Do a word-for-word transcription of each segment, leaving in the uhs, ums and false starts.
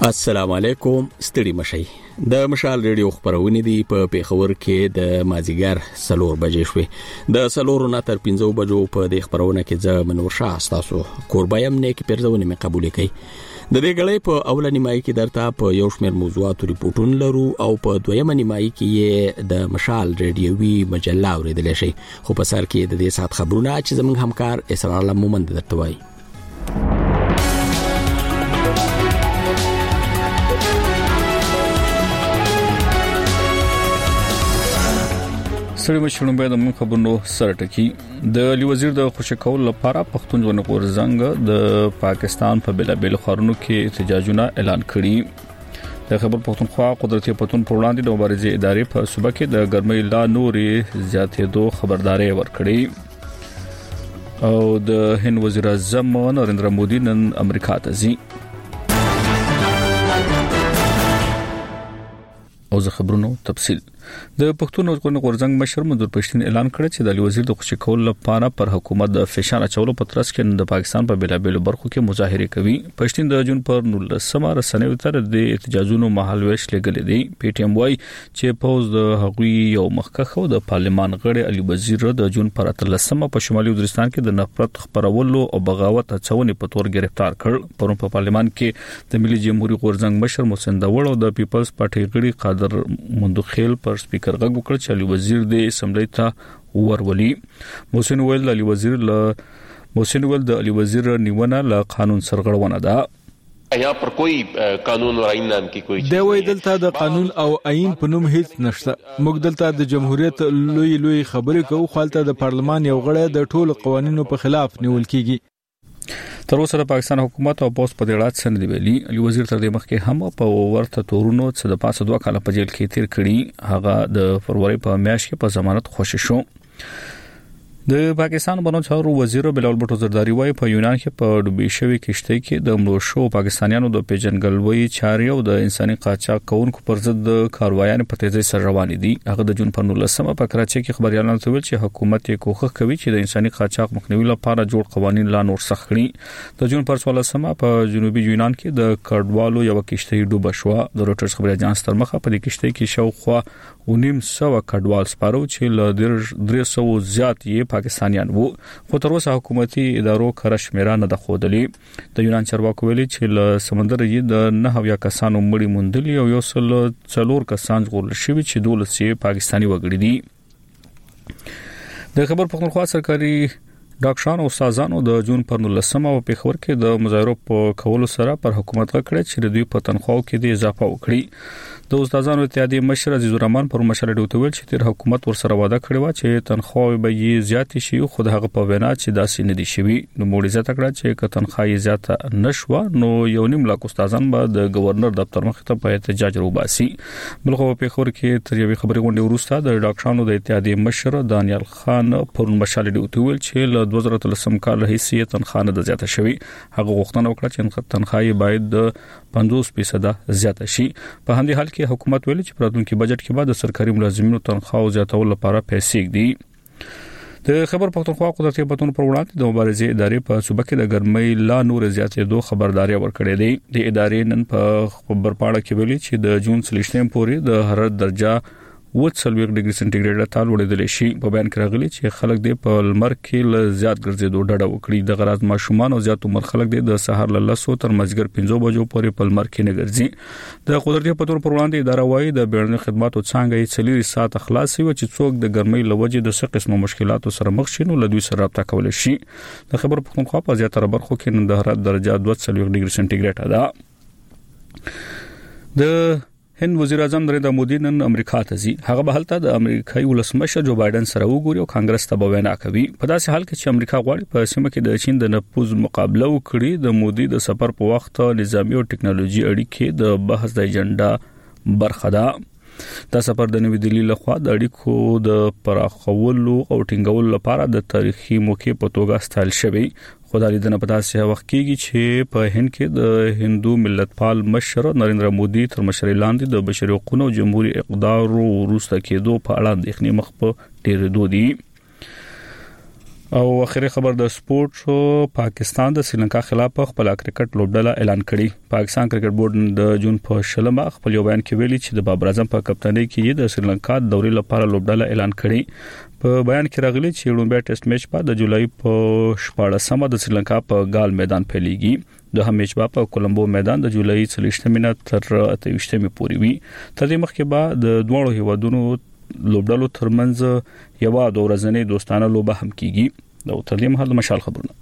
السلام علیکم، ستړي مشي. د مشال ریډیو خبرونه دي په پیښور کې د مازیګر سلور بجې شوې. د سلور نه تر پنځو بجو په د خبرونه کې ځ منور شاه تاسو قربایم نه کې پرځونه مې قبول کړي. د دې غړې په اولنی مای کې درته په یو شمېر موضوعات ریپورتون لرو او په دویمه نیمای کې د مشال ریډیوي مجله اوریدل شي. خو په سر کې د دې سات خبرونه چې زموږ همکار اسرار الله مومند درته وایي. سړي مشرون به د من خبرونو سره ټکی. د علی وزیر د خوشی کول لپاره پښتون ژوند غورځنګ د پاکستان په بلابل خارونو کې احتجاجونه اعلان کړي. د خبر پښتونخوا قدرتي پښتون پر وړاندې د مبارزې ادارې په صوبه کې د ګرمۍ لا نورې زیاتېدو خبرداري ورکړي. او د هند وزیر اعظم نریندرا مودي نن امریکا ته ځي. او زه خبرونو تفصیل. د پښتون ژوند غورځنګ مشر منظور پښتين اعلان کړ چې د علی وزیر د خوشی کول لپاره پر حکومت د فشار اچولو په ترڅ کې د پاکستان په بلابل برخو کې مظاهره کوي. پښتين د جون پر نولسمه رسنیو تر د احتجاجونو محل ویش لګل دي. پی ټی ایم وايي چې پوز د هغوی یو مخکخه د پارلمان غړي علی وزیر د جون پر اتلسمه په شمالي وزیرستان کې د نفرت خبرولو او بغاوت هڅونې په تور گرفتار کړ. پرون په پارلمان کې د ملي جمهوریت غورځنګ مشر محسن داوړ او د پیپلز پارټي غړي قادر مندوخیل پر سپیکر غږ وکړ چې علی وزیر د اسمبلی ته ورولي. محسن ویل علی وزیر له محسن ویل د علی وزیر نیونه له قانون سرغړونه ده. یا پر کوئی قانون او آئین نام کې کوئی د وې دلته د قانون او آئین په نوم هیڅ نشته. موږ دلته د جمهوریت لوی لوی خبرې کوو، خالته د پارلمان یو غړی د ټولو قوانینو په خلاف نیول کیږي. تر اوسه د پاکستان حکومت او پوس په دېړات سند دی ویلي. علی وزیر تر دې مخکې هم په ورته تورونو څخه د پاسه دوه کاله په جیل کې تیر کړي. هغه د فروری په میاشت کې په ضمانت خوشی شو. د پاکستان بنو چارو وزیر بلال بټو زرداری وايي په یونان کې په ډوبې شوی کشته کې د مړو شو پاکستانیانو د پیژنګلوي چاري او د انساني قاچاق کوونکو پر ضد د کاروایانو په تیزی سره روان دي. هغه د جون په نولسمه په کراچي کې خبريالانو ته ویل چې حکومت یې کوښښ کوي چې د انساني قاچاق مخنیوي لپاره جوړ قوانين لا نور سخت کړي. د جون پر څوارلسمه په جنوبي یونان کې د کډوالو یو کشته ډوب شو. د روټرز خبري اژانس تر مخه په دې کشته کې شاوخوا ونیم سو کډوال سپارو چې ل درې سو زیات یې پاکستانیان وو. خو تر اوسه حکومتي ادارو کرش میرانه د خودلی. د یونان چارواکو ویلي چې ل سمندر یې د نه هویا کسانو مړی موندلي او یو سل څلور کسان ژغورل شوي چې دولس یې پاکستاني وګړي دي. د خبر پښتونخوا سرکاري ډاکټرانو او استادانو د جون پر نولسمه په پیښور کې د مظاهرو په کولو سره پر حکومت غکړه چې د دوی په تنخواو کې د اضافه وکړي. د استادانو اتحادیه مشر عزیز الرحمن پر مشر ډیوټ ویل چې تیر حکومت ورسره وعده کړې و چې تنخواه به یې زیات شي، خو دغه په وینا چې داسې نه دي شوی. نو موږ زیاته کړه چې ک تنخواه زیاته نشوه نو یو نیم لاک استادان به د گورنر دفتر مخ ته په احتجاج وروباسي. بلخو په پیښور کې تر یوې خبرې غونډې وروسته د ډاکټرانو د اتحادیه مشر دانیال خان پر مشر ډیوټ ویل چې له دوه زره اتلسم کال راهیسې تنخواه نه زیاته شوی. هغه غوښتنه وکړه چې تنخواه باید د پنځوس فیصد زیاته شي. په همدې حال کې حکومت ویلي چې په راتلونکي بجټ کې بعد د سرکاري ملازمینو تنخواه زیاتولو لپاره پیسې دي. د خبر پښتونخوا قدرتي پښتون پر وړاندې د مبارزې ادارې په صوبه کې د ګرمۍ لا نور زیاتېدو خبرداري ورکړې دي. د ادارې نن په خبر پاڼه کې ویلي چې د جون سلیشتم پورې د حرارت درجه وڅلوي ډیګري سنټیګریډ ته لوړېدل شي. په بیان کې راغلي چې خلک د په لمر کې ل زیات ګرځېدو ډډه وکړي. د غراض ماشومان او زیات عمر خلک د سحر له لسو تر مازیګر پنځو بجو پورې په لمر کې نه ګرځي. د قدرتي پښتون پر وړاندې اداره وايي د بیړني خدماتو څنګه یې څلور ساعت خلاص وي چې څوک د ګرمۍ لوجې د څه قسمه مشکلاتو سره مخ شي نو له دوی سره رابطه کول شي. د خبر پښتونخوا په زیاتره برخو کې نن د حرارت درجه دوه څلوي ډیګري سنټیګریډ ده. د هند وزیر اعظم نریندرا مودي نن امریکا ته ځي. هغه به هلته د امریکایي ولسمشر جو بایدن سره وګوري او کانګرس ته وینا کوي. په داسې حال کې چې امریکا غواړي په سیمه کې د چین د نفوذ مقابله وکړي، د مودي د سفر په وخت نظامی او ټکنالوژي اړیکې د بحث د اجنډا برخه ده. دا سفر د نوې دلی لخوا د اړیکو د پراخولو او ټینګولو لپاره د تاریخي موقع په توګه ستایل شوی. خدای دې نه پتا سه وخت کېږي چې په هند کې د هندو ملتپال مشر نریندرا مودي تر مشرۍ لاندې د بشري حقوقو او جمهوریت اقدار وروسته کېدو په اړه د اخنی مخ په ډېر دودي. او اخیری خبر د سپورت شو پاکستان د سریلانکا خلاف خپل کرکټ لوبډله اعلان کړي. پاکستان کرکټ بورډ د جون په شلمه خپل یو بیان کې ویلي چې د بابر اعظم په کپټانۍ کې د سریلانکا د دوري لپاره لوبډله اعلان کړي. په بیان کې راغلي چې لومړی ټیسټ میچ په د جولای په شپاړسمه د سریلانکا په ګال میدان پیلېږي. د هم میچ په کولمبو میدان د جولای څلوېښتمه تر اتهشتمه پورې وي. تر دې مخکې به د دوه هیوادونو لوبډلو ترمنځ یو د ورځنۍ دوستانه لوبه هم کیږي. د تر دې مهال مشال خبرونه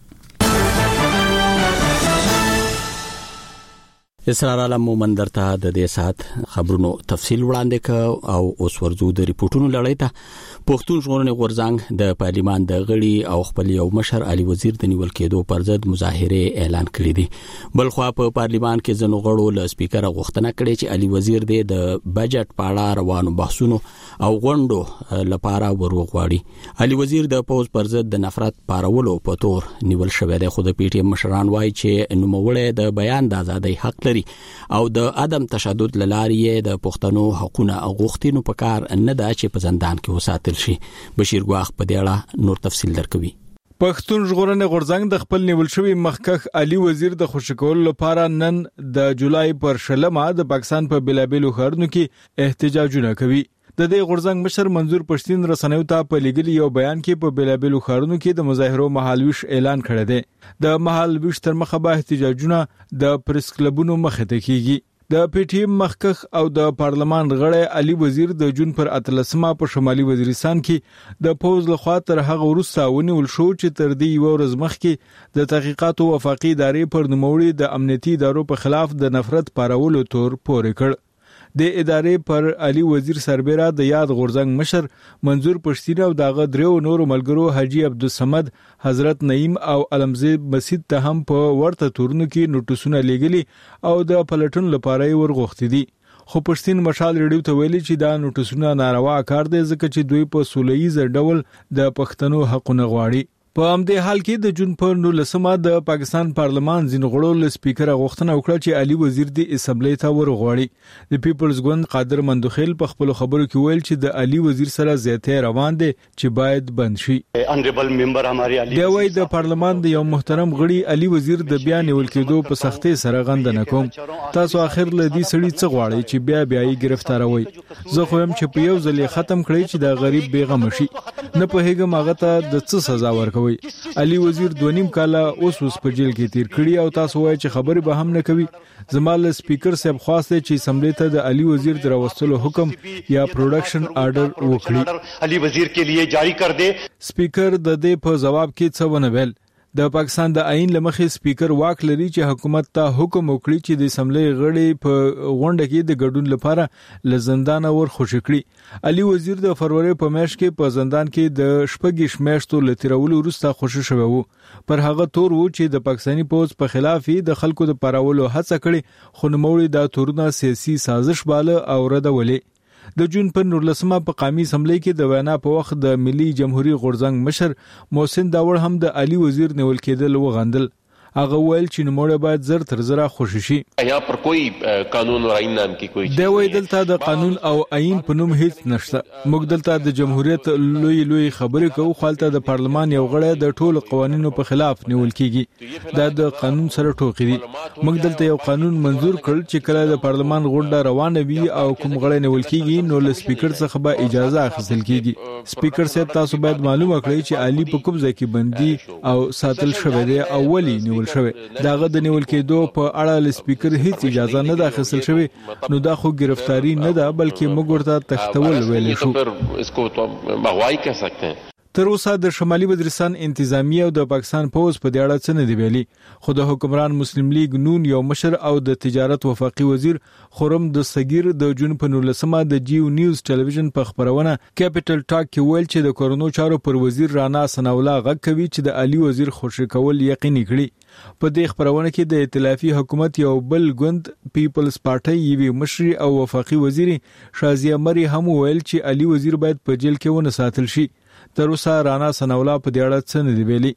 اسرار عالم مومن درته د دې سات خبرونو تفصیل وړاندې ک او اوس ورزو د ریپورتونو لړۍ ته پښتون ژغورنې غورځنګ د پارلیمان د غړي او خپل یو مشر علي وزیر د نیول کېدو پر ضد مظاهره اعلان کړې دي. بل خو په پارلیمان کې ځنو غړو له سپیکر غوښتنه کړې چې علي وزیر د بجټ په اړه روانو بحثونو او غونډو لپاره وروغواړي. علي وزیر د پوز پر ضد د نفرت پارولو په تور نیول شوی دی. خو د پی ټی ایم مشران وایي چې نوموړی د بیان د ازادۍ حق او د عدم تشدد لارې د پښتنو حقوقونه غوښتنو په کار نه ده چې په زندان کې وساتل شي. بشیر ګواخ په دې اړه نور تفصیل درکوي. پښتون ژغورنې غورځنګ د خپل نیول شوی مخکخ علي وزیر د خوشکول لپاره نن د جولای پر شلمه د پاکستان په بلابلو ښارونو کې احتجاجونه کوي. د دې غورځنګ مشر منظور پښتين رسنیو ته په لګلي یو بیان کې په بلابلو ښارونو کې د مظاهرو مهالويش اعلان کړی دی. د مهالويش تر مخه به احتجاجونه د پریس کلبونو مخه ته کیږي. د پی ټی ایم مخکخ او د پارلمان غړی علي وزیر د جون پر اتلسمه په شمالي وزیرستان کې د پوز لخوا تر هغه وروسته ونیول شو چې تر دې یو ورځ مخکې د تحقیقاتو وفاقي ادارې پر نوموړي د امنیتي ادارو په خلاف د نفرت پارولو تور پورې کړ. د ادارې پر علي وزیر سربېره د یاد غورځنګ مشر منظور پښتين او دغه درو نور ملګرو حاجی عبدالصمد حضرت نعیم او علمزید مسجد ته هم په ورته تورونو کې نوټسونه لګلي او د پلټن لپاره ورغوښتي دي. خو پښتين مشال ریډیو ته ویلي چې دا نوټسونه ناروا کار دی ځکه چې دوی په سولهییز ډول د پښتنو حقونه غواړي. په همدې حال کې د جون په نولسمه د پاکستان پارلمان ځین غړو له سپیکر غوښتنه وکړه چې علي وزیر د اسمبلی ته ورغواړي. د پیپلز ګوند قادر مندوخیل په خپل خبرو کې ویل چې د علي وزیر سره زیاتې روان دي چې باید بند شي. انډریبل ممبر هماري علي دی وای د پارلمان د یو محترم غړي علي وزیر د بیا نیول کېدو په سختۍ سره غند نه کوم. تاسو اخر له دې سړي څه غواړئ چې بیا بیا یې گرفتاروي؟ زه خو هم چې په یو ځل ختم کړی چې د غریب بیغم شي. نه په هغه ماغه ته د څه سزا ورکوي. علي وزیر دوه نیم کاله اوس اوس په جیل کې تیر کړی او تاسو وایي چې خبرې به هم نه کوي. زمال سپیکر صاحب خواسته چې اسمبلی ته د علي وزیر دروستلو حکم یا پروډکشن آرډر وکړي. علي وزیر کے لیے جاری کر دے. سپیکر د دې په جواب کې څه ونه ویل. د پاکستان د آئین لمخې سپیکر واک لري چې حکومت ته حکم وکړي چې د اسمبلی غړي په غونډه کې د ګډون لپاره له زندان ور خوشی کړي. علي وزیر د فروری په میاشت کې په زندان کې د شپږ میاشتو لتیرولو وروسته خوشی شوی وو. پر هغه تور وو چې د پاکستاني پوز په خلاف د خلکو د پراولو هڅه کړي خو نوموړي د تورونه سیاسي سازش باله او ردولې. د جون په نولسمه په قومي اسمبلی کې د وینا په وخت د ملي جمهوریت غورځنګ مشر محسن داوړ هم د علي وزیر نیول کېدل وغندل. هغه ویل چې نوموړی باید زر تر زره خوشی شي. یہاں پر کوئی قانون اور آئین نام کی کوئی دی وای دلته د قانون او آئین په نوم هیڅ نشته. موږ دلته د جمهوریت لوی لوی خبرې کوو خو دلته د پارلمان یو غړی د ټولو قوانینو په خلاف نیول کیږي. دا د قانون سره ټوکی دي. موږ دلته یو قانون منزور کړ چې کله د پارلمان غونډه روانه وي او کوم غړی نیول کیږي نو له سپیکر څخه به اجازه اخیستل کیږي. سپیکر صاحب تاسو باید معلومه کړئ چې علي په کوم ځای کې بندي او ساتل شوی دی او ولی نیول شوی. داغه د نیول کېدو په اړه ل سپیکر هیڅ اجازه نه ده اخیستل شوی. نو دا خو گرفتاری نه ده بلکې موږ ورته تختول ویل شو. اسکو تو مغوائی کہہ سکتے ہیں. تر اوسه د شمالي وزیرستان انتظامیه او د پاکستان پوز په دې اړه څه نه دی ویلي. خو د حکمران مسلم لیگ نون یو مشر او د تجارت وفاقي وزیر خرم دستگیر د جون په نولسمه د جیو نیوز ټلویزیون په خبرونه کیپټل ټاک کې ویل چې د کورونو چارو پر وزیر رانا سناولا غږ کوي چې د علي وزیر خوشی کول یقیني کړي. په دې خبرونه کې د ائتلافي حکومت یو بل ګوند پیپلز پارټي یوي مشر او وفاقي وزیر شازیه مری هم ویل چې علي وزیر باید په جیل کې ونه ساتل شي. تر اوسه رانا سناولا په دې اړه څه نه دی ویلي.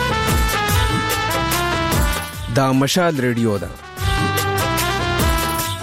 دا مشال ریډیو ده.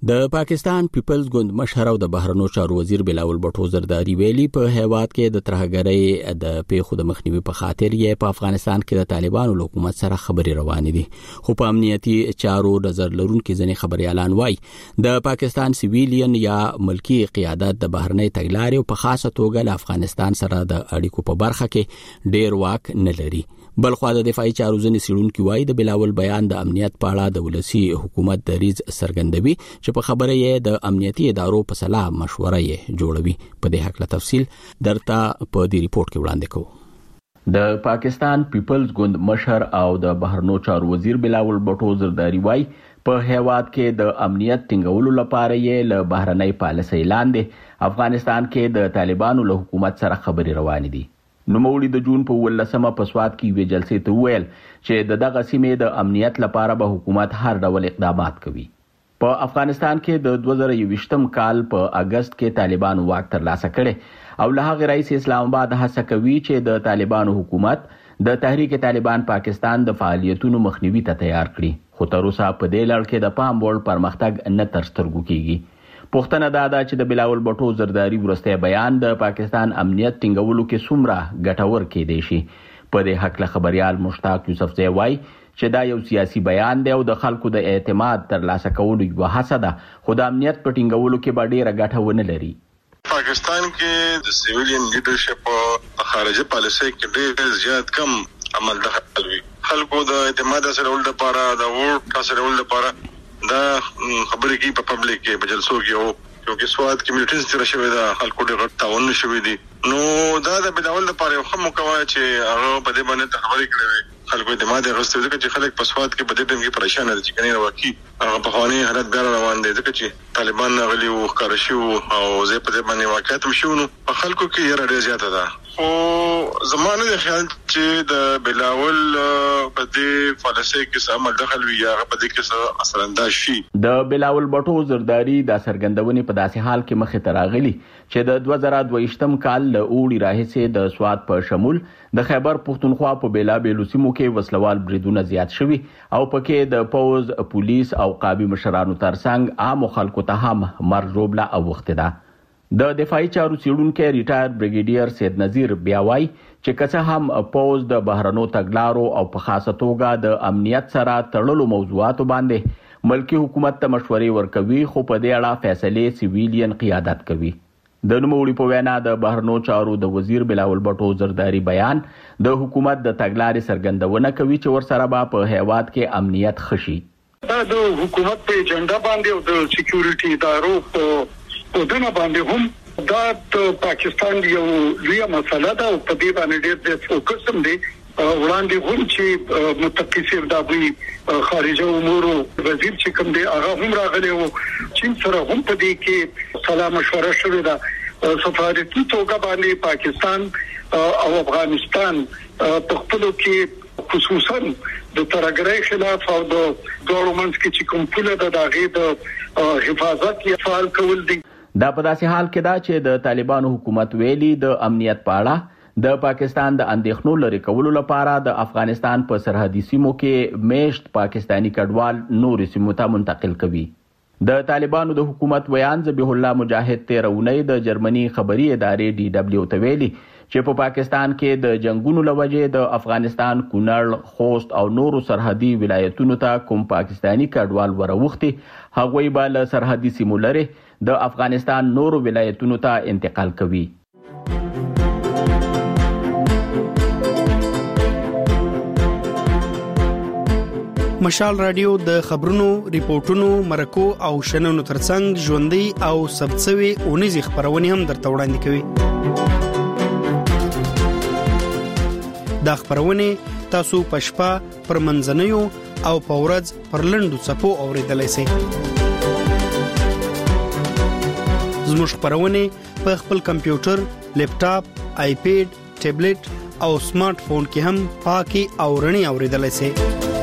د پاکستان پیپلز ګوند مشر او د بهرنیو چارو وزیر بلاول بټو زرداری ویلي په هیواد کې د ترهګرۍ د پیښو د مخنیوي په خاطر یې په افغانستان کې د طالبانو حکومت سره خبرې روانې دي خو په امنیتي چارو نظر لرونکو ځینې خبريالان وایي د پاکستان سیویلین یا ملکی قیادت د بهرنی تګلارې په خاصه توګه له افغانستان سره د اړیکو په برخه کې ډیر واک نه لري بلخو د دفاعي چارو ځینې سیړونکو وایي د بلاول بیان د امنیت په اړه د ولسی حکومت د ریز سرګندوي چې په خبره یې د امنیتي ادارو په صلاح مشوره یې جوړوي په دې حق له تفصیل درته په دې ریپورت کې وړاندې کوو د پاکستان پیپلز ګوند مشر او د بهرنیو چارو وزیر بلاول بټو زرداری وایي په هیواد کې د امنیت ټینګولو لپاره یې له بهرنۍ پالیسۍ لاندې افغانستان کې د طالبانو له حکومت سره خبرې روانې دي نوموړي د جون په ولسمه په سواد کې وی جلسې ته ویل چې د دغه سیمې د امنیت لپاره به حکومت هر ډول اقدامات کوي په افغانستان کې د دوه زره یوویشتم کال په اگست کې طالبانو واک ترلاسه کړي او له هغه رئیس اسلام آباد هڅه کوي چې د طالبانو حکومت د تحریک طالبان پاکستان د فعالیتونو مخنیوي ته تیار کړي خو تر اوسه په دې لړ کې د پام وړ پرمختګ نه تر سترګو کیږي پښتنه دا ده چې د بلاول بټو زرداری ورسته بیان د پاکستان امنیت ټینګولو کې څومره ګټور کېدی شي په دې حق له خبريال مشتاق یوسف زوی وایي چې دا یو سیاسي بیان دی او د خلکو د اعتماد ترلاسه کولو یو هڅه ده خو د امنیت په ټینګولو کې به ډیره ګټه ونه لري پاکستان کې د سیویلین لیډرشپ په خارجي پالیسۍ کې ډیر زیات کم عمل دخل وی خلکو د اعتماد سره ول لپاره د ووټ سره ول لپاره دا خبرې کې په پبلک کې په جلسو کې او کیونکې سواد کمیونټیز سره شوی دا خلکو ډېر تعاون شوی دی نو دا د بداول لپاره یو هم کوي چې هغه په دې باندې خبرې کړي خلکو د ماده غوښتل ځکه چې خلک په سواد کې په دې ټیم کې پریشان دي چې کني واقعي هغه په خواني حالت بیا روان دي ځکه چې طالبان غلي او ښکار شو او زه په دې باندې واقعیت مشو نو په خلکو کې یې ډېر زیاته ده او زمانه د خیال چې د بلاول په دې فلسفه کې سم دخل وی یا په دې کې اثر انداز شي د بلاول بټو زرداری د سرګندونې په داسې حال کې مخه تراغلي چې د دوه زره دوهشتم کال له اوړي راهیسې د سواد په شمول د خیبر پښتونخوا په بیلابېلو سیمو کې وسلوال بریدونه زیات شوي او پکې د پوز پولیس او قابي مشرانو ترڅنګ عام خلکو ته هم مرګ روبله اوخته ده د دفاعي چارو سیړونکو ریټایر بریګیډیر سید نذیر بیا وایي چې کڅه هم پوز د بهرنو تګلارو او په خاصه توګه د امنیت سره تړلو موضوعاتو باندې ملکی حکومت ته مشورې ورکوي خو په دې اړه فیصله سیویلین قیادت کوي د نوموړي په وینا د بهرنو چارو د وزیر بلاول بټو زرداری بیان د حکومت د تګلارې سرګندونه کوي چې ورسره به په هیواد کې امنیت خشي دا د حکومت په ایجنډا باندې او د سکیورټي ادارو په په دنه باندې هم دا د پاکستان یو لوی مسله ده او په دې باندې ډېر د فوکس هم دی وړاندې هم چې متقیسر د ابي خارجه امور وزیر چې کوم دی هغه هم راغلی او چین سره هم په دې کې سلام مشوره شوې ده سفارتي توګه باندې پاکستان او افغانستان په خپل کې خصوصا د ترګرۍ خلاف او د ګورنمنت کې چې کوم پوله د داغې د حفاظت یا فعال کول دي دا په داسې حال کې دا چې د طالبانو حکومت ویلي د امنیت په اړه د پاکستان د اندېښنو لري کولو لپاره د افغانستان په سرحدي سیمو کې میشت پاکستانی کډوال نور سیمو ته منتقل کوي د طالبانو د حکومت ویان ذبیح الله مجاهد تیرونی د جرمني خبري ادارې ډي دبليو ته ویلي چې په پاکستان کې د جنگونو لوجې د افغانستان کونړ خوست او نورو سرحدي ولایتونو ته کوم پاکستانی کډوال وروختي هغوی به له سرحدي سیمو لري د افغانستان نورو ولایتونو ته انتقال کوي مشال رادیو د خبرونو ریپورتونو مرکو او شننو ترڅنګ ژوندۍ او سبڅوي اونیزي خبرونه هم درته وړاندې کوي دا خبرونه تاسو پښپا پر منځنیو او پورز پر لندو صفو اوریدلای شئ زموږ خبرونه په خپل کمپیوټر، لیپټاپ، آیپیډ، ټابلیټ او سمارټ فون کې هم پاکي او رڼي اوریدلای شئ.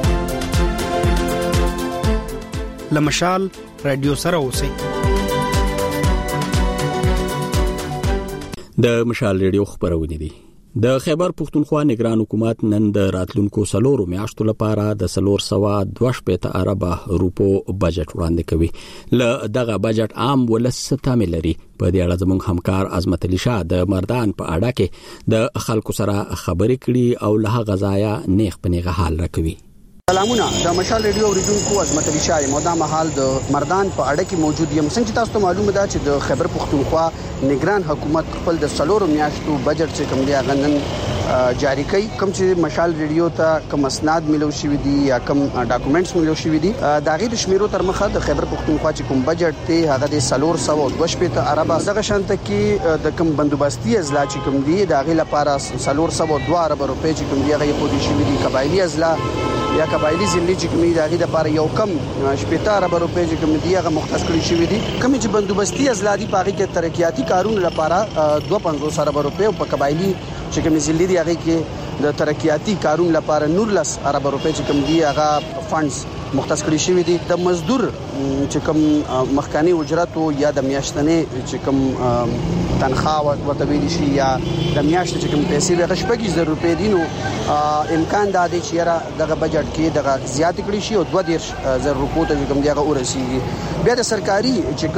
لمشال رادیو سره اوسئ. د مشال رادیو خبرونه دي. د خیبر پختونخوا نگران حکومت نن د راتلونکو سلورو میاشتو لپاره د سلور سوا دوه شپېته اربه روپو بجټ وړاندې کوي. ل دغه بجټ عام ولس تامل لري. په دې اړه زموږ همکار عظمت علي شاه د مردان په اړه کې د خلکو سره خبرې کړي او له غزایا نیغ په نیغه حال راکوي. سلامونه، د مشال ریډیو اوریدونکو عظمت علي شاه مودا محل د مردان په اړه کې موجود یم. څنګه تاسو ته معلومه ده چې د خیبر پختونخوا نگران حکومت خپل د سلور میاشتو بجټ چې کوم دی هغه نن جاری کوي. کوم چې مشال ریډیو ته کوم اسناد ملو شوی دي یا کوم ډاکومېنټس ملو شوی دي دا غي د شمیرو تر مخه د خیبر پختونخوا چې کوم بجټ ته هغه د سلور سو او دوه شپېته اربه دغه شانته کې د کوم بندوبستي ازلا چې کوم دي دا غي لپاره سلور سو او دوه اربه روپے چې کوم دی هغه په دې شوی دي. قبایلی ازلا یا قبایلی ضلع چې کومې دغه د لپاره یو کم شپږ اربه روپے چې کوم دی هغه مختص کړی شوی دي. کوم چې بندوبستي ازلادي پاغي کې ترقیاتی کارونه لپاره دوه پنځوس اربه روپے او په قبایلی چې کوم ضلع دی هغه کې د ترقیاتی کارونه لپاره نورلس اربه روپے چې کوم دی هغه فندز مختص کړی شوی دي. د مزدور چې کوم مخکانی اجرت او یا د میاشتنې چې کوم تنخواه ورته ویل شي یا د میاشتې چې کوم پیسې به شپږ زره روپے دي نو امکان دا دی چې را دغه بجټ کې دغه زیات کړی شي او دوه زره روپو ته کوم دیغه ورسیږي. بیا د سرکاري چې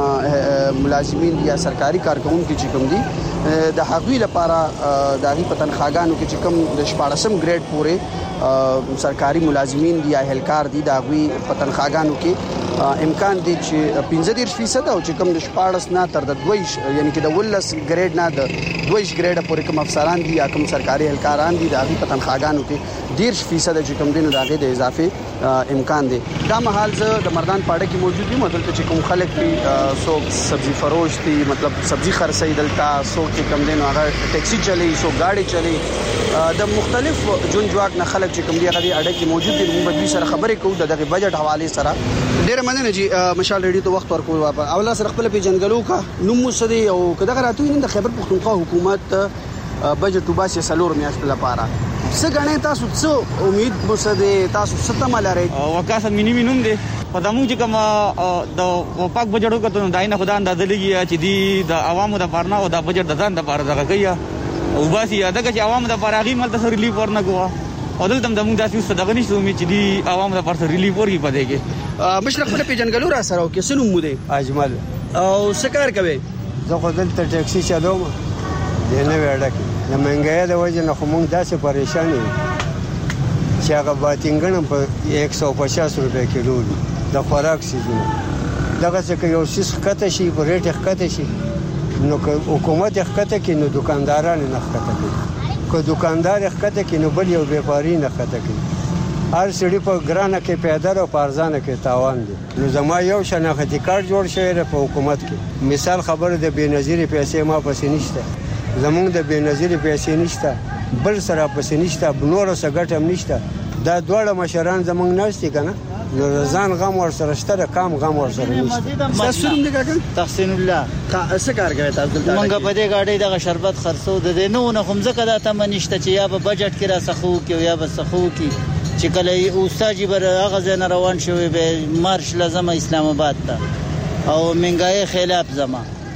کوم ملازمین یا سرکاري کارکونکو چې کوم دي د حقوقي لپاره د هغې په تنخواګانو کې چې کوم د شپاړسم ګریډ پورې سرکاري ملازمین دي یا اهلکار دي د هغوی په تنخواګانو کې امکان دی چې پنځه دېرش فیصد او چې کوم د شپاړس نه تر د دویش یعنی کې د ولس ګریډ نه د دویش ګریډ پورې کوم افسران دي یا کوم سرکاري اهلکاران دي د هغوی په تنخواګانو کې ډېرش فیصد چې کوم دي نو د هغې د اضافه امکان دی. دا مهال زه د مردان پاړه کې موجود یم. دلته چې کوم خلک دي څوک سبزي فروش دي مطلب سبزي خرڅوي دلته څوک چې کوم دي نو هغه ټیکسي چلی څوک گاډي چلی د مختلف جون جواک نه خلک چې کوم دي هغه اړه کې موجود دي. موږ به سره خبرې کوو د دغه بجټ حواله سره. ډېر مننه چې مشال ریډیو ته وخت ورکوي. اوله سره خپل پیژنګلو کا نوم مسدي او کداغه راتوي نن د خیبر پختونخوا حکومت بجټ وباسي سلور میاشت لپاره څه غنې تاسو څه امید مسدي تاسو ستما لري وکاسه مینی مینوم دي په دمو چې کوم د پاک بجټو کته داینه خدای اندازه لګي چې دی د عوامو د پارنا او د بجټ د ځان د پاره دغه کوي او باسي دغه چې عوامو د پاره غي مل د ریلیف ورنه کوه او دلته د موږ داسې صدقه نشو امید چې دی عوامو د پاره ریلیف ورګي پدې کې مشرق په پیژنګلو را سره او کې سنوم مو دی اجمل او سکار کوي زه خو دلته ټیکسي چلوم نه وړه کې د منګیا د وجه نه خو موږ داسې پریشان یو چې هغه باتینګن په یک سو پچاس روپے کیلو د خوراک سیزونه دغه څه یو شیس خطه شي په ریټ خطه شي نو حکومت خطه کې نو دکانداران نه خطه کوي که دکاندار خطه کې نو بل یو بیپاری نه خطه کوي. هر سړي په ګرانه کې پیدا او پارزانه کې تاوان دي. نو زما یو شناختی کارت جوړ شوی په حکومت کې مثال خبره د بنظیر پیسې ما پسې نشته زمونږ د بنظیر پیسې نشته بل سره پسې نشته بنور سره ګټم نشته دا دواړه مشران زمونږ نشته کنه نو ځان غم ور سره شته کام غم ور سره نشته. تاسو نوم دی کاکا تحسین الله څه کار کوي تاسو دلته مونږ په دې غاډي دغه شربت خرڅو د دې نو نه هم ځکه دا تم نشته چې یا به بجټ کې را سخو کې یا به سخو کې چې کله اوستاجی بر هغه ځای روان شوی به مارش لازم اسلام آباد ته او منګای خلاف زما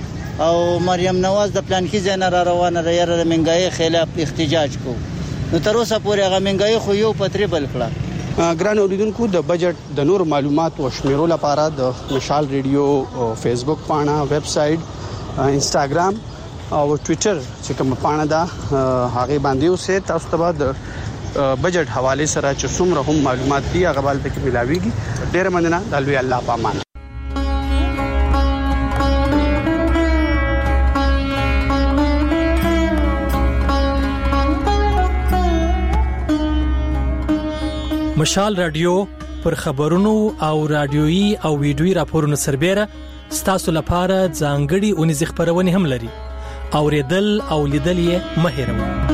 او مریم نواز د پلان کې ځای را روانه را یره د منګای خلاف احتجاج کو نو تر اوسه پورې هغه منګای خو یو پترې بل کړه. ګران اوریدونکو د بجټ د نور معلومات او شمیرو لپاره د مشال ریډیو فیسبوک پاڼه ویب سټ انستګرام او ټوئیټر چې کوم پاڼه ده هغه باندې اوسه تاسو ته د بجټ حواله سره چې څومره هم معلومات دي هغه بل ته ملاويږي. ډېر مننه د لوی الله پامان. مشال رادیو پر خبرونو او رادیويي او ویډیويي راپورونو سربېره ستاسو لپاره ځانګړي اونیز خبرونه هم لري. اوریدل او لیدل یې مه هېروئ.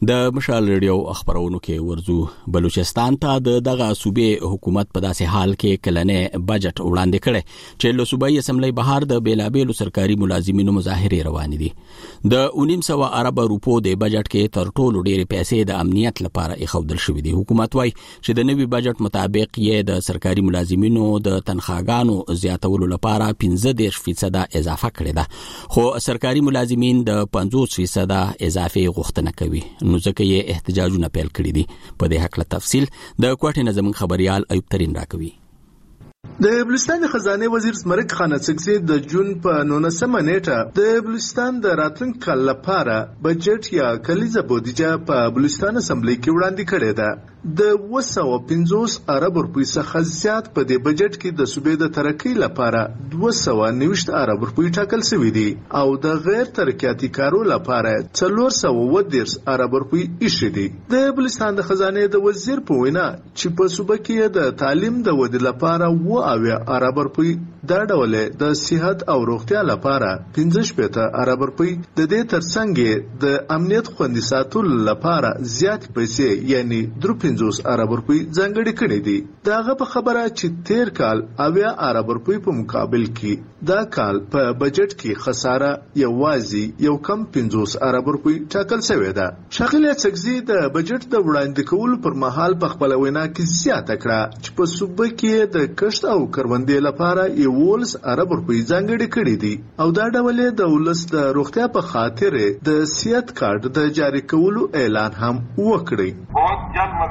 د مشال ریډیو خبرونو کې ورزو بلوچستان ته د دغه صوبې حکومت په داسې حال کې کلنې بجټ وړاندې کړي چې له صوبایي اسمبلی بهر د بیلابېلو سرکاري ملازمینو مظاهرې روان دي. د نیم سوه ارب روپو د بجټ کې تر ټولو ډېرې پیسې د امنیت لپاره ایښودل شوې دي. حکومت وايي چې د نوي بجټ مطابق یې د سرکاري ملازمینو د تنخواګانو زیاتولو لپاره پنځه دېرش فیصد اضافه کړې ده، خو سرکاري ملازمین د پنځوس فیصد اضافه غوښتنه کوي، نو ځکه یې احتجاجونه پیل کړي دي. په دې حق له تفصیل د کوټې نظم خبريال ایوب ترين راکوي. د بلوچستان خزانه وزیر زمرک خان اڅکزي د جون په نولسمه نیټه د بلوچستان د راتلونکي کال لپاره بجټ یا کلیزه بودیجه په بلوچستان اسمبلی کې وړاندې کړې ده. د دوه سوه پنځوس ارب روپۍ څخه زیات په دې بجټ کې د صوبې د ترقۍ لپاره دوه سوه نوي ارب روپۍ ټاکل شوې دي او د غیر ترقیاتي کارو لپاره څلور سوه اووه دېرش ارب روپۍ ایښې دي. د بلوچستان د خزانه د وزیر په وینا چې په صوبه کې د تعلیم د ودې لپاره اووه اویا ارب روپۍ، دا ډول د صحت او روغتیا لپاره پنځه شپېته ارب روپۍ، د دې ترڅنګ د امنیت خوندي ساتلو لپاره زیات پیسې یعنی درې پنځوس ارب روپۍ ځانګړي کړي دي. داغه په خبره چې تیر کال اویا ارب روپۍ په مقابل کې دا کال په بجټ کې خساره یوازې یو کم پنځوس ارب روپۍ ټاکل شوې ده. ښاغلي اڅکزي د بجټ د وړاندې کولو پر مهال په خپل وینا کې زیاته کړه چې په صوبه کې د کښت او کروندې لپاره یوولس ارب روپۍ ځانګړي کړي دي او دا ډول د ولس د روغتیا په خاطر د صحت کارت د جاری کولو اعلان هم وکړي.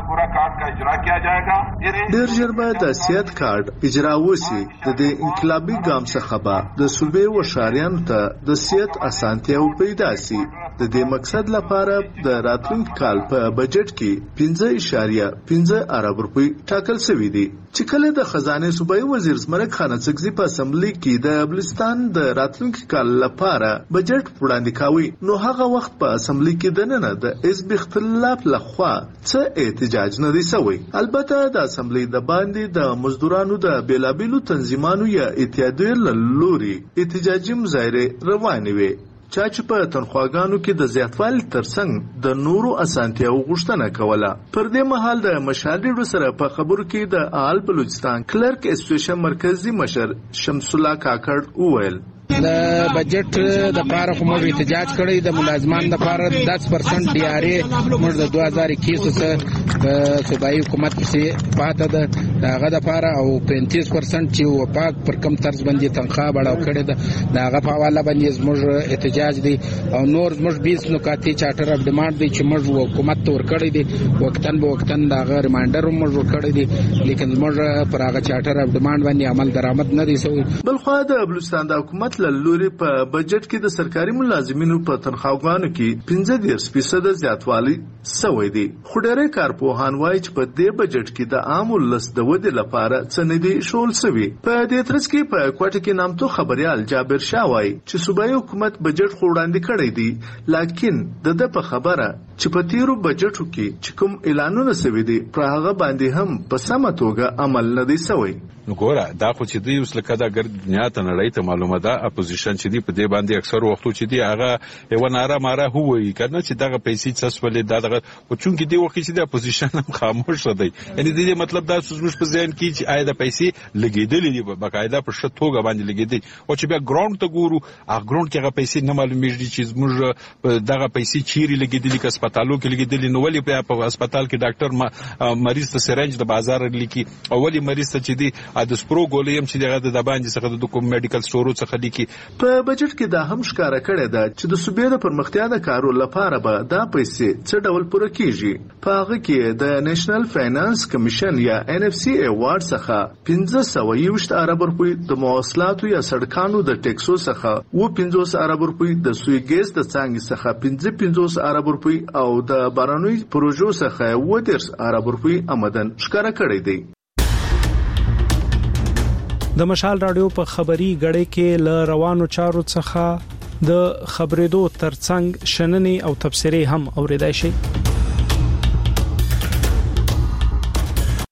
ډېر ژر به د صحت کارت اجرا وشي. د دې انقلابي ګام څخه به د صوبې وشاریانو ته د صحت اسانتیاو پیدا شي. د دې مقصد لپاره د راتلونکي کال په بجټ کې پنځه اشاریه پنځه ارب روپۍ ټاکل شوي دي. چې کله د خزانه صوبایي وزیر زمرک خان اڅکزي په اسمبلی کې د بلوچستان د راتلونکي کال لپاره بجټ وړاندې کاوه، نو هغه وخت په اسمبلی کې د نن د حزب اختلاف لخوا څه احتجاج نه دی شوی. البته د اسمبلی د باندې د مزدورانو د بیلابېلو تنظیمانو یا اتحادیو له لوري احتجاجي مظاهرې روانې وې، چا چې په تنخواګانو کې د زیاتوالي ترڅنګ د نورو اسانتیاو غوښتنه کوله. پر دې مهال د مشال ریډیو سره په خبرو کې د آل بلوچستان کلرک اسوسییشن مرکزی مشر شمس الله کاکړ وویل د بجټ د پاره کوم احتجاج کړی د ملازمان د پاره دس پرسنټ ډي ار اي موږ د دوه هزار اکیس څخه صوبایي حکومت کې پاته ده داغه د پاره او پنځه پرسنټ چې وپاک پر کم طرز باندې تنخواه بڑاو کړی ده داغه په حواله باندې موږ احتجاج دي او نور موږ بیس نکاتې چارټر اف ډیماند دي چې موږ حکومت تور کړی دي وختن به وختن داغه ریمایندر موږ کړی دي لیکن موږ پر هغه چارټر اف ډیماند باندې عمل درآمد نه دي شوی. بل خو د بلوچستان د حکومت لوري په بجټ کې د سرکاري ملازمینو په تنخواګانو کې پنځه دېرش فیصد زیاتوالی شوی دی. خو ډېری کارپوهان وایي چې په دې بجټ کې د عام ولس د ودې لپاره څه نه دي شول شوي. په دې ترڅ کې په کوټه کې نامتو خبريال جابر شاه وایي چې صوبایي حکومت بجټ خو وړاندې کړی دی، لکن د د په خبره چې په تیرو بجټو کې چې کوم اعلانونه شوي دي پر هغه باندې هم په سمه توګه عمل نه دی شوی. نو ګوره دا خو چې دی اوس لکه دا ګرد دنیا ته نړۍ ته معلومه ده اپوزیشن چې دی په دې باندې اکثر وختو چې دی هغه یو ناره ماره هووي کنه چې دغه پیسې څسولې دا دغه او چونکې دی وخت چې دی اپوزیشن هم خاموش دی. یعنی د دې مطلب دا سوزمش په ځین کې چې آیا د پیسې لګیدلې دي په باقاعده په شتوګه باندې لګیدي او چې بیا ګراوند ته ګورو هغه ګراوند کې هغه پیسې نه معلومیږي چې موږ دغه پیسې چیرې لګیدلې که هسپتالو کې لګیدلې نو ولې په هسپتال کې ډاکټر مریض ته سرنج د بازار لیکي او ولې مریض ته چې دی د سپرو ګولې هم چې دغه د باندې څخه د کوم میډیکل سټورو څخه لیکي. په بجټ کې دا هم ښکارا کړی ده چې د صوبې د پرمختیا د کارو لپاره به دا پیسې څه ډول پوره کیږي. په هغه کې د نېشنل فاینانس کمیشن یا ان اف سی ایوارډ څخه پنځه سوه یوویشت ارب روپۍ، د مواصلاتو یا سړکانو د ټیکسو څخه اووه پنځوس ارب روپۍ، د سوی ګیس د څانګې څخه پنځه پنځوس ارب روپۍ او د بارانوي پروژو څخه اووه دېرش ارب روپۍ آمدن ښکارا کړی دی. د مشال رادیو په خبري غړې کې ل روانو چارو څخه د خبرېدو ترڅنګ شننې او تبصرې هم اوریدای شي.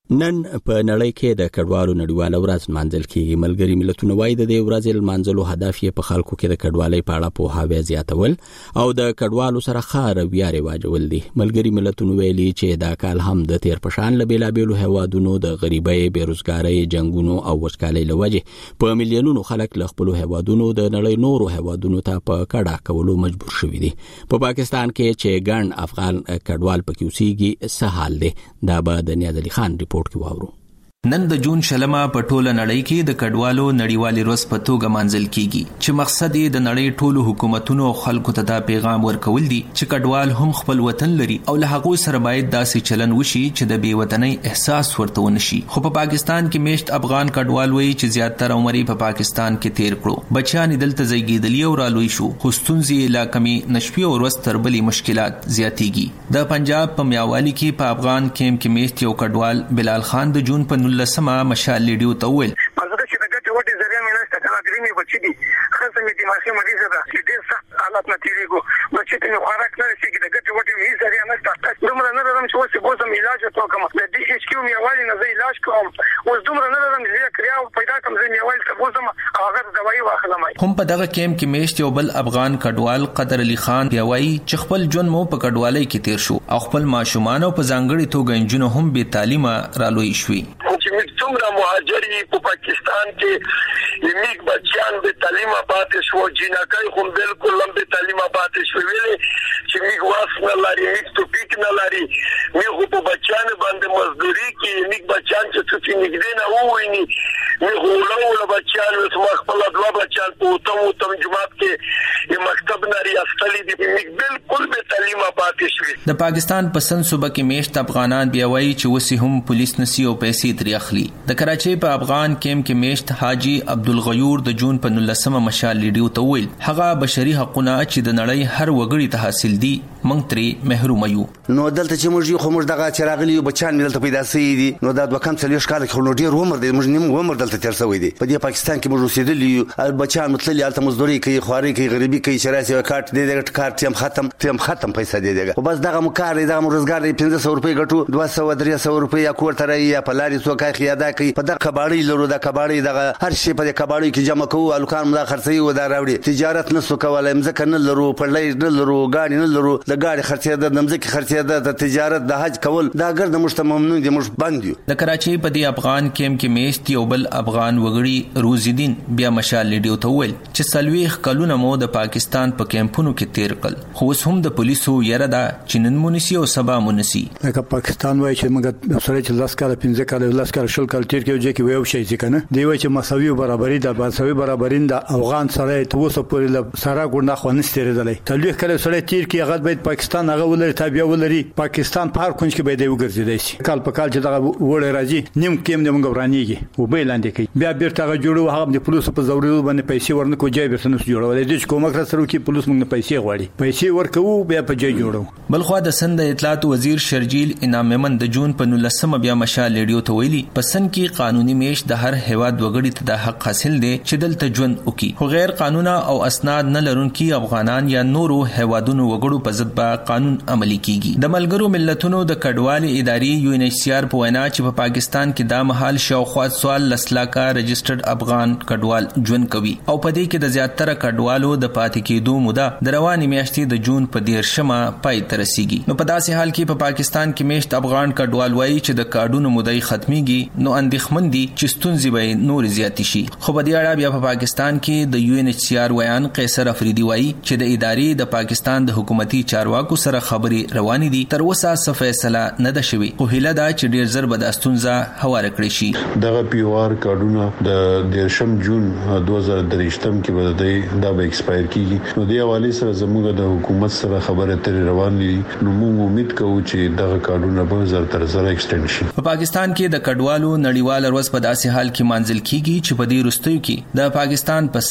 نن په نړۍ کې د کډوالو نړیواله ورځ منځل کېږي. ملګري ملتونه وايي د دې ورځې منځلو هدف یې په خلکو کې د کډوالۍ په اړه پوهاوی زیاتول او د کډوالو سره ښه رویه رواجول دي. ملګري ملتونه ویلي چې دا کال هم د تیر پشان له بیلابیلو هیوادونو د غریبۍ، بیروزګارۍ، جنگونو او وچکالۍ له وجې په میلیونونو خلک له خپل هیوادونو د نړۍ نورو هیوادونو ته په کډه کولو مجبور شوي دي. په پاکستان کې چې ګڼ افغان کډوال پکې اوسېږي څه حال دی؟ دا به د نیاز علي خان ریپورت کې واورو. نن د جون شلمه په ټوله نړۍ کې د کډوالو نړیوالې ورځ په توګه مانځل کیږي چې مقصد یې د نړۍ ټولو حکومتونو او خلکو ته دا پیغام ورکول دي چې کډوال هم خپل وطن لري او له هغه سره باید داسې چلن وشي چې د بیوطنۍ احساس ورته ونشي. خو په پاکستان کې میشت افغان کډوال وایي چې زیاتره عمر په پا پاکستان کې تیر کړو. بچیان دلته زیږیدلی او رالوي شو، خو ستونزې لا کمې نشوي او ورځ تر بلې مشکلات زیاتېږي. د پنجاب په میاوالی کې په افغان کیمپ کې میشت یو کډوال بلال خان د جون په لسمه مشال لیډیو ته ویل مزه چې د ګټې وټې ذریعہ مې نشته کنه درې مې بچی دي خاصه مې دماغي مریضه ده چې ډېر سخت حالات نه تیریږي بچی ته خوراک نه رسیږي د ګټې وټې مې ذریعہ نشته دومره نه لرم چې اوس به زم علاج وکړم د ډي ایچ کیو مې والی نه زه علاج کوم اوس دومره نه لرم چې کریاو پیدا کوم زه مې والی ته بوزم هغه دوايي واخلم. هم په دغه کیمپ کې میشت یو بل افغان کډوال قدر علي خان بیا وایي چې خپل ژوند مو په کډوالۍ کې تیر شو او خپل ماشومان او په ځانګړي توګه انجونو هم بې تعلیمه رالوي شوي. څومره مهاجري په پاکستان کې یمیک بچیان به تعلیم پاتې شو، جنکای هم بالکل هم به تعلیم پاتې شو ویلې چې میګ واس نه لري، میګ توپیک نه لري، میګ په بچیان باندې مزدوري کې میګ بچیان چې څه نګدې نه وویني، میګ ولول بچیان وسما خپل دوا بچیان په تم تم جماعت کې یو مکتب نری اصلي دي، میګ بالکل به تعلیم پاتې شو. د پاکستان په سن صوبه کې میشت افغانان بیا وایي چې وسی هم پولیس نسی او پیسې تری اخلي. د کراچۍ په افغان کیمپ کې میشت حاجی عبدالغیور د جون په نولسمه مشال لیډیو ته ویل هغه بشري حقونه چې د نړۍ هر وګړي ته حاصل دي موږ ترې محروم یو. نو دلته چې موږ یو خو موږ دغه چراغلی یو بچان دلته پیدا سي دي نو دا دوه کم څلوش کال خو نو ډیر عمر دی، موږ نیم عمر دلته تیر شوی دی. په دې پاکستان کې موږ اوسېدلی یو بچان متللی الته مزدوري کوي، خواري کوي، غریبي کوي، شراسي وکټ دی دغه کارت هم ختم تم ختم پیسې دی دغه بس دغه مکار دی دغه روزګار دی پنځه سوه روپۍ ګټو دوه سوه درې سوه روپۍ یا کور ته یا په لارې څوک خیاده کوي په دغه کباړی لرو د کباړی دغه هر شي په کباړی کې جمع کوو الکان ملا خرڅي و دا راوړي تجارت نسو کولای مزه نه لرو په لای نه لرو غاړي نه لرو د غاړي خرڅي د نمځکه خرڅي د تجارت د حج کول دا ګرد مشته ممنوع دي مش بند دي. د کراچۍ په دی افغان کیمپ کې میشت یو بل افغان وګړي روزیدین بیا مشال لیډیو ته ویل چې سلويخ کلونه مو د پاکستان په کیمپونو کې تیر کړ خو اوس هم د پولیسو یره دا چې نن مونسی او سبا مونسی. لکه پاکستان وایي چې موږ سره چې لاس کال پنځه کال لاس کال شل کال تیر کې وځي کې ویو شي ځکه دی وایي چې مساوي برابرۍ د مساوي برابرین د افغان سره ته وسه پورې ل سره ګوند خو نه ستېرېدلې تلوي کله سره تیر کې هغه باید پاکستان هغه ولري تابع ولري پاکستان په هر کونج کې باید وګرځیدای شي کال په کال چې دغه وړه راځي نیم کېم د موږ ورانیږي او به لاندې کوي بیا بیرته هغه جوړو هغه د پولیسو په زوري باندې پیسې ورنکو جای بیرته نس جوړول دي چې کومک سره کې پولیس موږ پیسې غواړي پیسې ورکو بیا په جای جوړو. بلخو د سند اطلاعات وزیر شرجیل انعام ممن د جون په نولسمه بیا مشال لیډیو ته ویلي پسند کې قانوني میش د هر هیواد وګړي ته د حق حاصل دي چې دلته ژوند وکړي خو غیر قانونا او اسناد نه لرونکي افغانان یا نورو هیوادونو وګړو په ضد به قانون عملی کیږي. د ملګرو ملتونو د کډوالۍ ادارې یو ان ایچ سی آر په وینا چې په پاکستان کې دا مهال شاوخوا سوال لسلاکا رجسټرډ افغان کډوال ژوند کوي او په دې کې د زیاتره کډوالو د پاتې کېدو موده د رواني میاشتې د جون په دیرشمه پای ته رسیږي. نو په داسې حال کې په پا پاکستان کې میشت افغان کډوال وایي چې د کارډونو مودې ختميږي نو اندېښمن دي چې ستونزې به نور زیات شي. خو په دې اړه بیا په پاکستان کې د یو ان ایچ سی آر ویان قیصر افریدي وایي چې د ادارې د پاکستان د حکومتي چارواکو سره خبرې روانې دي تر اوسه څه فیصله نه ده شوې خو هیله ده چې ډیر زر به د ستونزه هواره کړی شي. دغه پی او آر کارډونه د دیرشم جون دوه زره درېشتم کې به د دا به ایکسپایر کیږي نو د حواله سره زموږ د حکومت سره خبره تر روان دي نو موږ امید کوو چې دغه کارډونه به زر تر زر ایکسټند شي. په پاکستان کې د کډوالو نړیوال ورځ په داسې حال کې مانځل کیږي چې په دې وروستیو کې د پاکستان په سن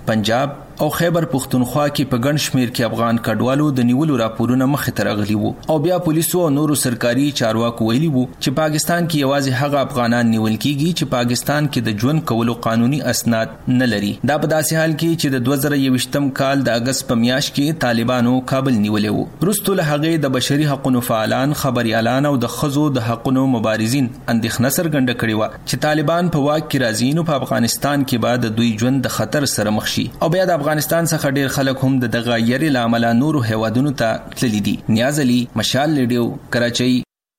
پنجاب او خیبر پختونخوا کې په ګڼ شمیر کې افغان کډوالو د نیولو راپورونه مخې ته راغلي وو او بیا پولیسو او نورو سرکاري چارواکو ویلي وو چې پاکستان کې یوازې هغه افغانان نیول کیږي چې پاکستان کې د ژوند کولو قانوني اسناد نه لري. دا په داسې حال کې چې د دوه زره یوویشتم کال د اگست په میاشت کې طالبانو کابل نیولې وو. وروسته له هغې د بشري حقوقو فعالان، خبريالان او د ښځو د حقوقو مبارزین اندېښنه څرګنده کړې وه چې طالبان په واک کې راځي نو په افغانستان کې به د دوی ژوند د خطر سره مخ شي او بیا د افغانستان څخه ډیر خلک هم د دغه یری لامل نورو هیوادونو ته تللي دي. نیاز علي، مشال ریډیو، کراچۍ.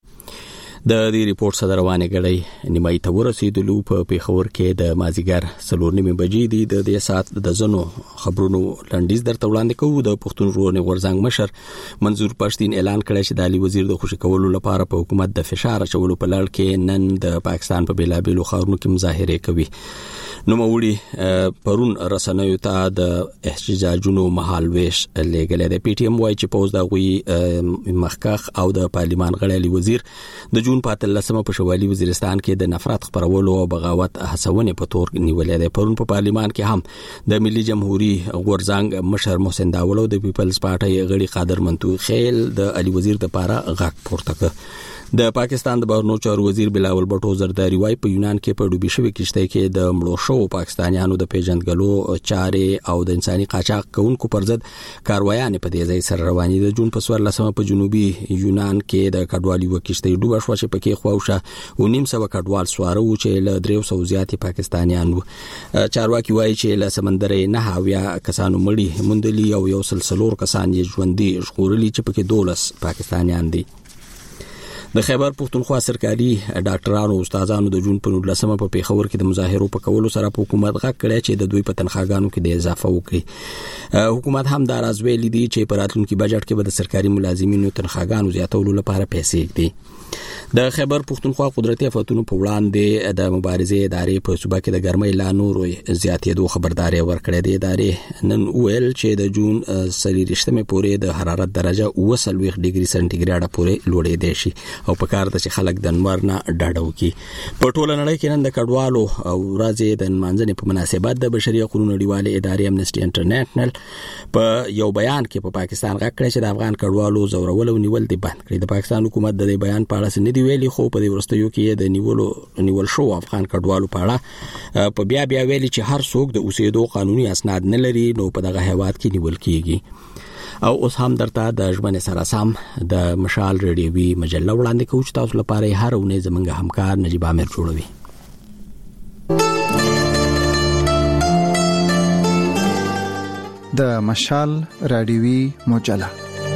د دې ریپورت صدر روانه غړي نیمای ته ورسېدلو په پیښور کې د مازیګر څلور نیمه بجې دي. د دې سات د زنو خبرونو لنډیز درته وړاندې کوو. د پښتون ژغورنې غورځنګ مشر منظور پښتين اعلان کړی چې د علي وزیر د خوشی کولو لپاره په حکومت د فشار اچولو په لړ کې نن د پاکستان په بیلابېلو ښارونو کې مظاهره کوي. نو موړي پرون رسنیو ته د احتجاجونو محل ویش لګلې د پی ټی ایم وای چې پوز د غوي مخکخ او د پارلیمان غړي علي وزیر د جون په اتلسمه په شمالي وزیرستان کې د نفرت خپرولو او بغاوت هڅونې په تور نیولې ده. پرون په پارلیمان کې هم د ملي جمهوریت غورځنګ مشر محسن داول او د پیپلز پارټي غړي قادر منتو خیل د علي وزیر لپاره غږ پورته کړ. د پاکستان د بهرنیو چارو وزیر بلاول بټو زرداری وای په یونان کې په ډوبې شوې کشته کې د مړو شو پاکستانیانو د پیژندګلو چارې او د انساني قاچاق کوونکو پر ضد کاروایان په دې ځای سره روانې د جون په څوارلسمه په جنوبي یونان کې د کډوالي وکشته ډوبه شو چې پکې خواوشه و نیم سو کډوال سواره و چې له دریو سو زیاتې پاکستانیانو. چارواکي وایي چې له سمندرې نه هاویا کسانو مړي موندلي او یو سلسلور کسان یې ژوندي ژغورلي چې پکې دولس پاکستانیان دي. د خیبر پختونخوا سرکاري ډاکټرانو او استادانو د جون په نولسمه په پیښور کې د مظاهرو په کولو سره په حکومت غږ کړی چې د دوی په تنخواګانو کې د اضافه وکړي. حکومت هم دا راز ویلي دی چې په راتلونکي بجټ کې به د سرکاري ملازمینو تنخواګانو زیاتولو لپاره پیسې کړي. د خیبر پختونخوا قدرتي آفاتونو په وړاندې د مبارزې ادارې په صوبه کې د ګرمۍ لا نور زیاتېدو خبرداري ورکړې ده. ادارې نن ویل چې د جون څلېرویشتمې پورې د حرارت درجه اوه څلوېښت ډیګري سنټیګریډ پورې لوړېدای شي او په کار د چې خلک د انور نه ډاډه وکړي. په ټوله نړۍ کې نن د کډوالو او ورځې د نمانځنې په مناسبت د بشري حقوقو نړیوالې ادارې امنسټي انټرنیشنل په یو بیان کې په پاکستان غږ کړی چې د افغان کډوالو زورول او نیول دي بند کړي. د پاکستان حکومت د دې بیان په اړه څه نه دی ویلي خو په دې ورستیو کې د نیولو نیول شو افغان کډوالو په اړه په بیا بیا ویلي چې هر څوک د اوسېدو قانوني اسناد نه لري نو په دغه هیواد کې نیول کیږي. او اوس هم درته د ژوند سره سم د مشال ریډیوي مجله وړاندې کوم چې تاسو لپاره هر ورځ زمونږ همکار نجيب عامر جوړوي. د مشال ریډیوي مجله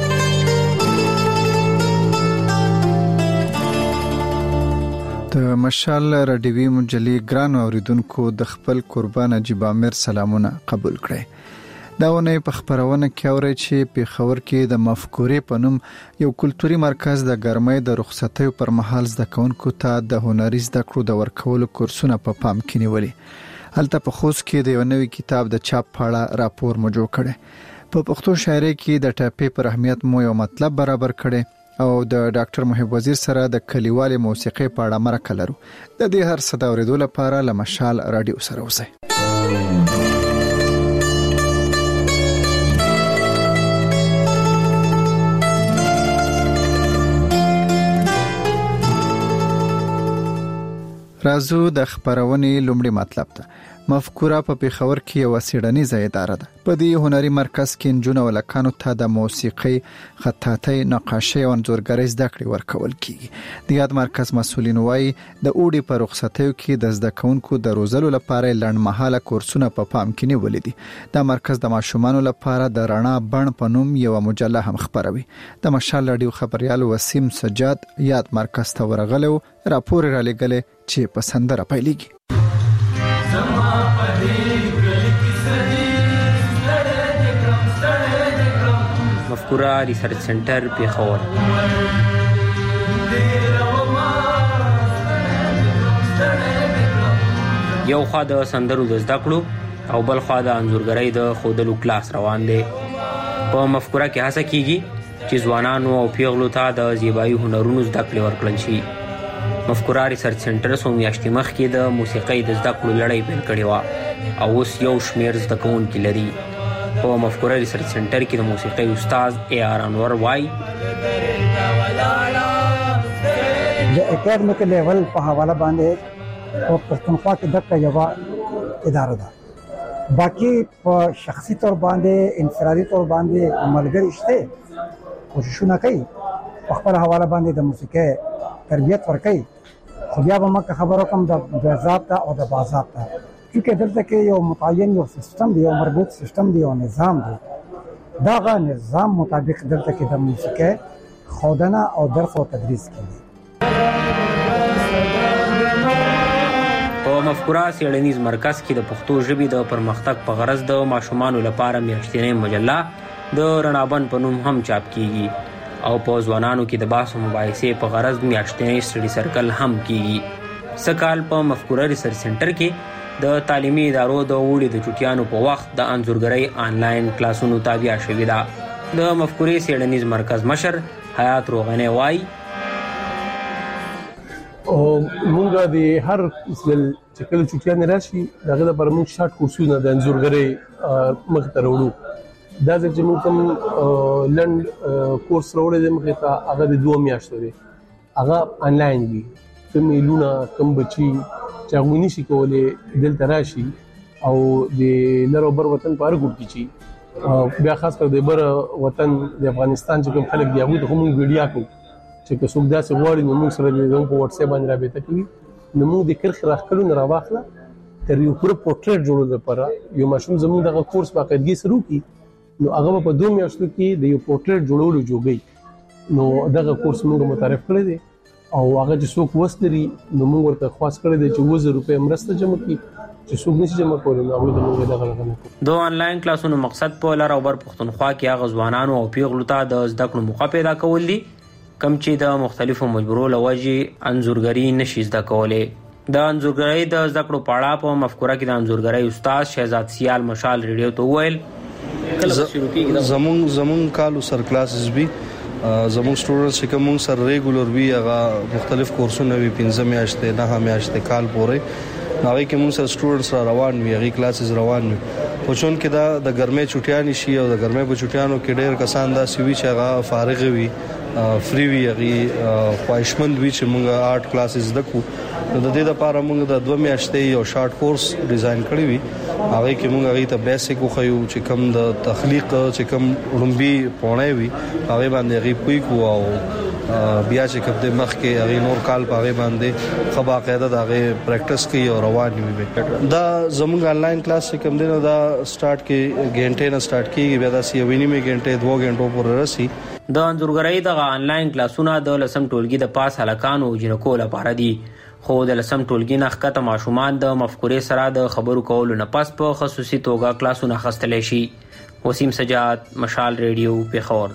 د مشال ریډیوي مجلې ګران اوریدونکو د خپل قربان نجيب عامر سلامونه قبول کړئ. دا ونه په خبرونه کې اوري چې په خبر کې د مفکورې په نوم یو کلتوري مرکز د ګرمۍ د رخصتۍ پر مهال زده کوونکو ته د هنري زده کړو د ورکولو کورسونه په پام کې نیولي. هلته په خوست کې د یو نوي کتاب د چاپ په اړه راپور مو جوړ کړي. په پښتو شاعري کې د ټاپې پر اهمیت مو یو مطلب برابر کړي او د ډاکټر محب وزیر سره د کلیوالي موسیقي په اړه مرکه لرو. د دې هر څه د اوریدو لپاره له مشال رادیو سره اوسئ. رازو د خبرونې لومړی مطلب ده. مفکوره په پیښور کې یو سیډنیزه اداره ده. په دې هنري مرکز کې نجونو او لکانو ته د موسیقي، خطاطۍ، نقاشۍ او انځورګرۍ زده کړې ورکول کیږي. د یاد مرکز مسولین وایي د اوړي په رخصتیو کې د زده کوونکو د روزلو لپاره لنډمهاله کورسونه په پام کې نیولې دي. دا مرکز د ماشومانو لپاره د رڼا بڼ په نوم یو مجله هم خبروي. د مشال رادیو خبريال وسیم سجاد یاد مرکز ته ورغلو، راپور را لګلې چې په سندره پیلېږي. مفکوره ریسرچ سنټر پیښور. یو خوا د سندرو د زده کړو او بل خوا د انځورګرۍ د ښودلو کلاس روان دی. په مفکوره کې هڅه کیږي چې ځوانانو او پیغلو ته د زیبایي هنرونو زده کړې ورکړل شي. مفکوره ریسرچ سنټر څو میاشتې مخکې د موسیقۍ د زده کړو لړۍ پیل کړې وه او اوس یو شمېر زده کوونکي لري. په مفکوره ریسرچ سنټر کې د موسیقۍ استاد اے آر انور وایي د اکیډمیک لیول په حواله باندې په پښتونخوا کې دغه یو اداره ده. باقي په شخصي تور باندې انفرادي تور باندې ملګری شته کوششونه کوي په خپل حواله باندې د موسیقۍ تربیت ورکوي. خو بیا به مکه خبرو کوم د ضابطه او د باضابطه چې دلته کې یو متعین یو سیستم دی، یو مربوط سیستم دی، یو نظام دی. دغه نظام مطابق دلته کې د موسیقۍ خودنه او درس او تدریس کوي. په مفکوره څېړنیز مرکز کې د پښتو ژبې د پرمختګ په غرض د ماشومانو لپاره میاشتنۍ مجله د رڼابن په نوم هم چاپ کیږي او په ځوانانو کې د بحث او مباحثې په غرض میاشتنۍ سټډي سرکل هم کیږي. سکال په مفکوره ریسرچ سنټر کې د تعلیمي ادارو د اوړي د چټیانو په وخت د انځورګرۍ آنلاین کلاسونو تابع شوې ده. د مفکورې څېړنیز مرکز مشر حیات روغنی وایي او مونږه د هر ځل چې کله چټیان راشي دغه لپاره موږ شارټ کورسونه د انځورګرۍ مخ ته وړو. دا چې موږ کوم لند کورس راوړی دی مخې ته هغه د دوه میاشتو دی، هغه آنلاین وي. کوم میلونه کوم بچي چې هغوی نشي کولی دلته راشي او د لر او بر وطن په هر ګوټ کې چې بیا خاص کر د بر وطن د افغانستان چې کوم خلک دی هغوی ته خو موږ ویډیا کوو چې که څوک داسې غواړي نو موږ سره د په واتس اپ باندې رابطه کوي. نو موږ د کرښې راښکلو نه راواخله تر یو پوره پورټریټ جوړولو لپاره یو ماشوم زموږ دغه کورس باقاعدګي سره وکړي نو هغه په دوه میاشتو کې د یو پورټریټ جوړولو جوړوي. نو دغه کورس موږ متعارف کړی دی او هغه چې څوک وس لري نو موږ ورته خواست کړی دی چې اووه زره روپۍ مرسته جمع کړي، چې څوک نشي جمع کولی نو هغوی ته موږ دغه رقم کوو. د آنلاین کلاسونو مقصد په لر او بر پښتونخوا کې هغه ځوانانو او پیغلو ته د زده کړو موقع پیدا کول دي کم چې د مختلفو مجبورو له وجې انځورګري نشي زده کولی. د انځورګرۍ د زده کړو په اړه په مفکوره کې د انځورګرۍ استاد شهزاد سیال مشال ریډیو ته وویل زمون زمون کالو سر کلاسز وی زمون سټوډنټس چې کوم سر ریګولر وی هغه مختلف کورسونه وی پنځه میاشتې نه میاشتې کال پورې هغه کې موږ سره سټوډنټس را روان وي، هغه کلاسز روان وي. خو چون کې دا د ګرمۍ چټیانې شي او د ګرمۍ په چټیانو کې ډېر کسان داسې وي چې هغه فارغ وي، فری وي، هغه خواهشمند وي چې موږ آرټ کلاسز زده کړو. نو د دې لپاره موږ د دوه میاشتې یو شارټ کورس ډیزاین کړی وي. هغه کې موږ هغه ته بیسیک وخیو چې کوم د تخلیق چې کوم رومبي پونه وي هغه باندې هغه پوي کو او بیا چې کوم د مخ کې هغه نور کال په هغه باندې خبا قاعده د هغه پریکټیس کوي او روان وي. دا زموږ آنلاین کلاس چې کوم دی نو دا سٹارټ کې غنټه نه سٹارټ کیږي، بیا دا سی ویني می غنټه دوه غنټو پورې راسي. د انځورګرۍ د آنلاین کلاسونه د لسم ټولګي د پاس هلکانو جنکو لپاره دي، خو د لسم ټولګي نه ښکته ماشومان د مفکورې سره د خبرو کولو نه پس په خصوصي توګه کلاسونه اخیستلی شي. وسیم سجاد، مشال ریډیو، پیښور.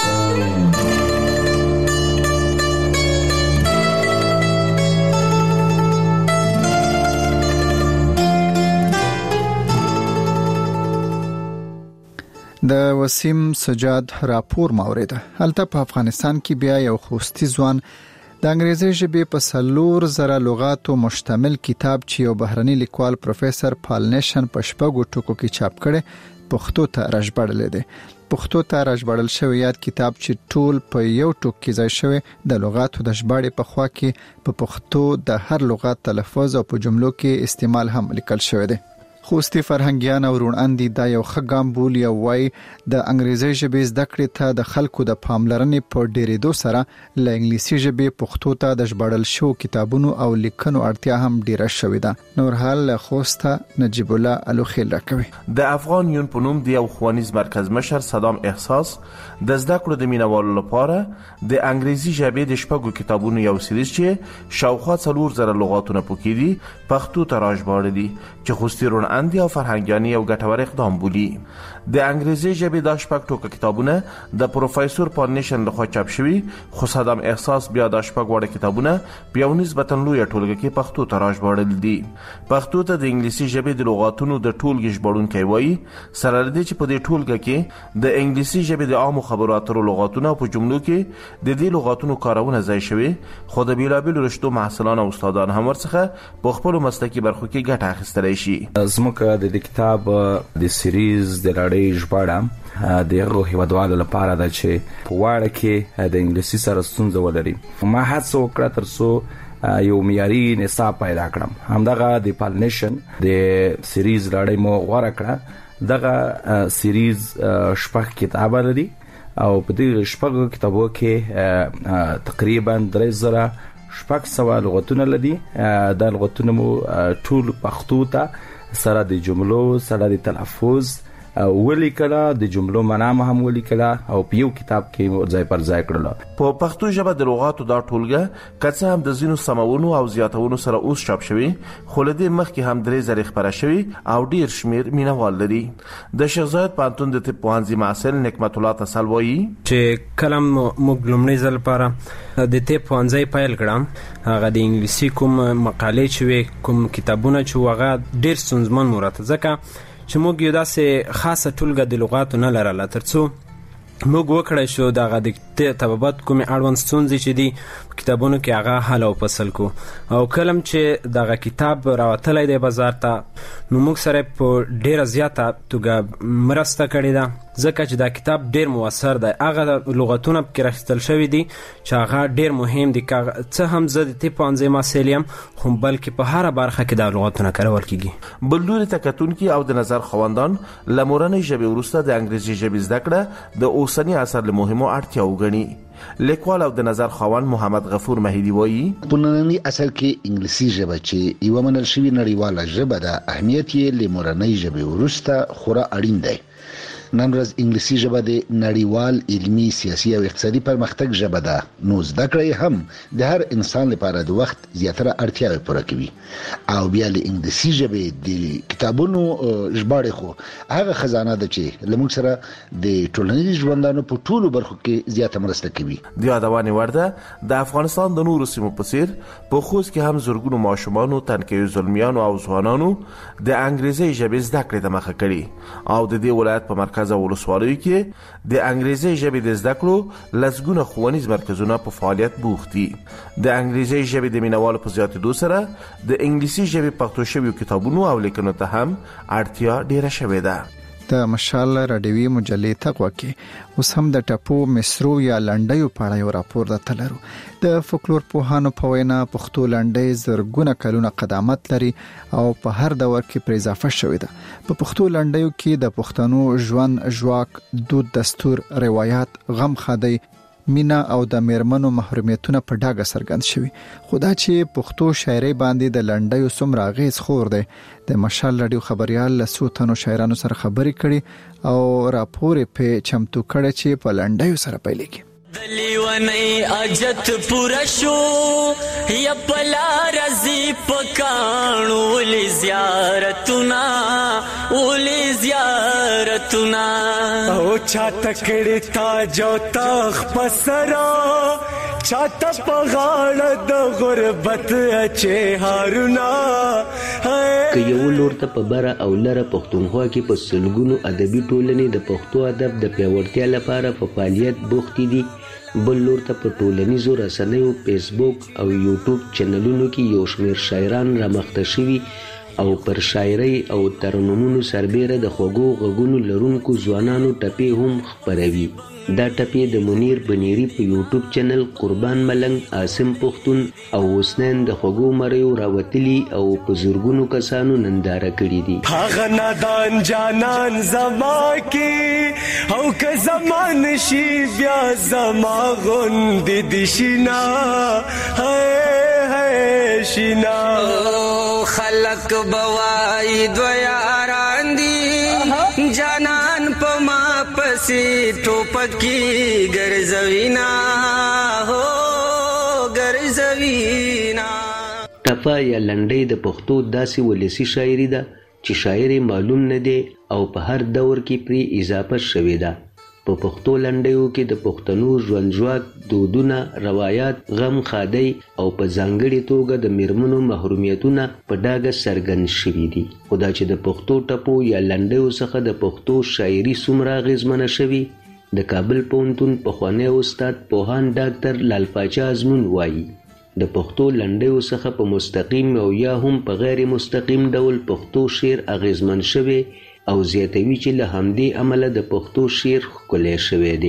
د وسیم سجاد راپور مورید. هلته په افغانستان کې بیا یو خوستی ځوان د انګریزي ژبې په څلور زره لغاتو مشتمل کتاب چې یو بهرني لیکوال پروفیسور پال نیشن په شپږو ټکو کې چاپ کړي پښتو ته راژباړل دي. پښتو ته راژباړل شوی یاد کتاب چې ټول په یو ټوک کې ځای شوی د لغاتو د ژباړې په خوا کې په پښتو د هر لغت تلفظ او په جملو کې استعمال هم لیکل شوی دی. خوستی فرهنګیان او روڼاندي دا یو ښه ګام بولي او وایي د انګریزي ژبې زده کړې ته د خلکو د پاملرنې په ډېرېدو سره له انګلیسي ژبې پښتو ته د ژباړل شو کتابونو او لیکنو اړتیا هم ډیره شوې ده. نور حال له خوسته نجیب الله الوخیل راکوي. د افغان یون په نوم د یو ښوونیز مرکز مشر صدام احساس د زده کړو د مینوالو لپاره د انګریزي ژبې د شپږو کتابونو یو سریز چې شاوخوا څلور زره لغاتونه پکې دي پښتو ته راژباړلي چې خوستی روڼ اندي او فرهنګياني او ګټور اقدام بولي. د انګریزي ژبې د شپږ ټوکه کتابونه د پروفیسور پارنیشن لخوا چاپ شوي، خو صدام احساس بیا د شپږ وړه کتابونه په یو نسبتا لویه ټولګه کې پښتو ته راژباړل دي. پښتو ته د انګلیسي ژبې د لغاتونو د ټولګې ژباړونکی وایي، سره له دې چې په دې ټولګه کې د انګلیسي ژبې د عامو خبرو اترو لغاتونه په جملو کې د دې لغاتونو کارونه ځای شوي، خو د بیلابیلو رشتو محصلان او استادان هم ورڅخه په خپلو مسلکي برخو کې ګټه اخیستلی شي. زموږ د دې کتاب د سیریز د لړۍ ژباړه د هغو هیوادوالو لپاره ده چې په واړه کې د انګلیسي سره ستونزه ولري. ما هڅه وکړه تر څو یو معیاري نصاب پیدا کړم. همدغه د پالنیشن د سیریز لړۍ مو غوره کړه. دغه سیریز شپږ کتابه لري او په دې شپږو کتابو کې تقریبا درې زره شپږ سوه لغتونه لري. دا لغتونه مو ټول پښتو ته سره د جملو سره د تلفظ ولیکله، د جملو معنا هم ولیکله او په یو کتاب کې ځای پر ځای کړل. په پښتو ژبه د لغاتو دا ټولګه کڅه هم د زینو سمونو او زیاتونو سره اوس چاپ شوی، خو له دې مخکې هم درې زره خبره شوی او ډیر شمیر مینوال لري. د شیخ زاید پانتون د طب پوهنځي محصل نعمت الله تسل وایي چې کلم موږ لومړی ځل لپاره د طب پوهنځي پیل کړم، هغه د انګلیسي کوم مقالې چې کوم کتابونه چې هغه ډیر ستونزمن مو راته ځکه چې موږ یو داسې خاصه ټولګه د لغاتو نه لرله تر څو موږ وکړای شو دغه د طبابت کومې اړوند ستونزې چې دي کتابونو کې هغه حل او فصل کو. او کلم چې دغه کتاب راوتلی دی بازار ته نو موږ سره په ډیره زیاته توګه مرسته کړې ده، ځکه چې دا کتاب ډیر موثر دی. هغه لغتونه پکې راخیستل شوي دي چې هغه ډیر مهم دي. څه هم زه د طب پوهنځي محصل یم خو بلکې په هره برخه کې دا لغتونه کارول کیږي. بل لوري ته کتونکي او د نظر خواندان له مورنۍ ژبې وروسته د انګریزي ژبې زده کړه د اوسني عصر له مهمو اړتیاو ګڼي. لیکوال او د نظر خواند محمد غفور مهیدی وایي په ننني عصر کې انګلیسي ژبه چې یوه منل شوې نړیواله ژبه ده، اهمیت یې له مورنۍ ژبې وروسته خورا اړین دی. نن ورځ انګلیسي ژبه د نړیوال علمي، سیاسي او اقتصادي پرمختګ ژبه ده، نو زده کړه هم د هر انسان لپاره د وخت زیاتره اړتیاوې پوره کوي. او بیا له انګلیسي ژبې د کتابونو ژباړې خو هغه خزانه ده چې لمونږ سره د ټولنیز ژوندانو په ټولو برخو کې زیاته مرسته کوي. د یادونې وړ ده د افغانستان د نورو سیمو په څیر په خوست کې هم زرګونو ماشومانو، تنکیو زلمیانو او ځوانانو د انګریزي ژبې زده کړې ته مخه کړي او د دې ولایت په مرکز او ولسوالیو کې د انګریزي ژبې د زده کړو لسګونه ښوونیز مرکزونه په فعالیت بوخت دي. د انګریزي ژبې د مینوالو په زیاتېدو سره د انګلیسي ژبې پښتو شویو کتابونو او لیکنو ته هم اړتیا ډیره شوې ده. د مشال رادیوي مجلې تقوا کې اوس هم د ټپو، مصرو یا لنډیو په اړه یو راپور درته لرو. د فولکلور پوهانو په وینا پښتو لنډۍ زرګونه کلونه قدامت لري او په هر دور کې پر اضافه شوې ده. په پښتو لنډیو کې د پښتنو ژوند، ژواک، دود، دستور، روایت، غم خادي، مینا او د میرمنو محرومیتونه په ډاګه څرګند شوي. خدا چې پښتو شاعري باندې د لنډیو څومره اغیز خور دی، د مشال رادیو خبريال له څو تنو شاعرانو سره خبرې کړي او راپور په چمتو کړي چې په لنډیو سره پیلېږي. دلیونی اجت پورا شو یا پلا رزی پکانو ولی زیارتنا ولی زیارتنا او چا تکڑی تاجو تخ پسرا چاته پغاړه د غربت اچې هارونا که یو لور ته په بره او لره پښتونخوا کې په سلګونو ادبي ټولنې د پښتو ادب د پیاوړتیا لپاره په فعالیت بوختې دي، بل لور ته په ټولنیزو رسنیو، فیسبوک او یوټیوب چینلونو کې یو شمېر شاعران رامخته شوي او پر شاعرۍ او ترنمونو سربیره د خوږو غږونو لرونکو ځوانانو ټپې هم خپروي. دا ټپې د منیر بنيري په یوټیوب چینل قربان ملنګ، عاصم پښتون او حسنین د خوږو مریو راوتلي او په زرګونو کسانو ننداره کړي دي. هغه نادان جانان زما کې او که زمان شي بیا زما غوندې دي شینا هاي هاي شینا خلق بوای دو یاران دی جانان په ما پسې ټوپکی ګرځوینا هو ګرځوینا. ټپه یا لنډۍ د پښتو داسې ولسي شاعري ده چې شاعر معلوم نه دی او په هر دور کې پری اضافه شوې ده. په پښتو لنډیو کې د پښتنو ژوندژواک، دودونه، روایات، غم خادۍ او په ځانګړې توګه د میرمنو محرومیتونه په ډاګه څرګند شوي دي. خو دا چې د پښتو ټپو یا لنډیو څخه د پښتو شاعري څومره اغېزمنه شوي، د کابل پوهنتون پخوانی استاد پوهاند ډاکټر لال پاچا ازمون وایي د پښتو لنډیو څخه په مستقیم او یا هم په غیر مستقیم ډول پښتو شعر اغېزمن شوی او زیاتوي چې له همدې عمله د پښتو شعر ښکلی شوی دی.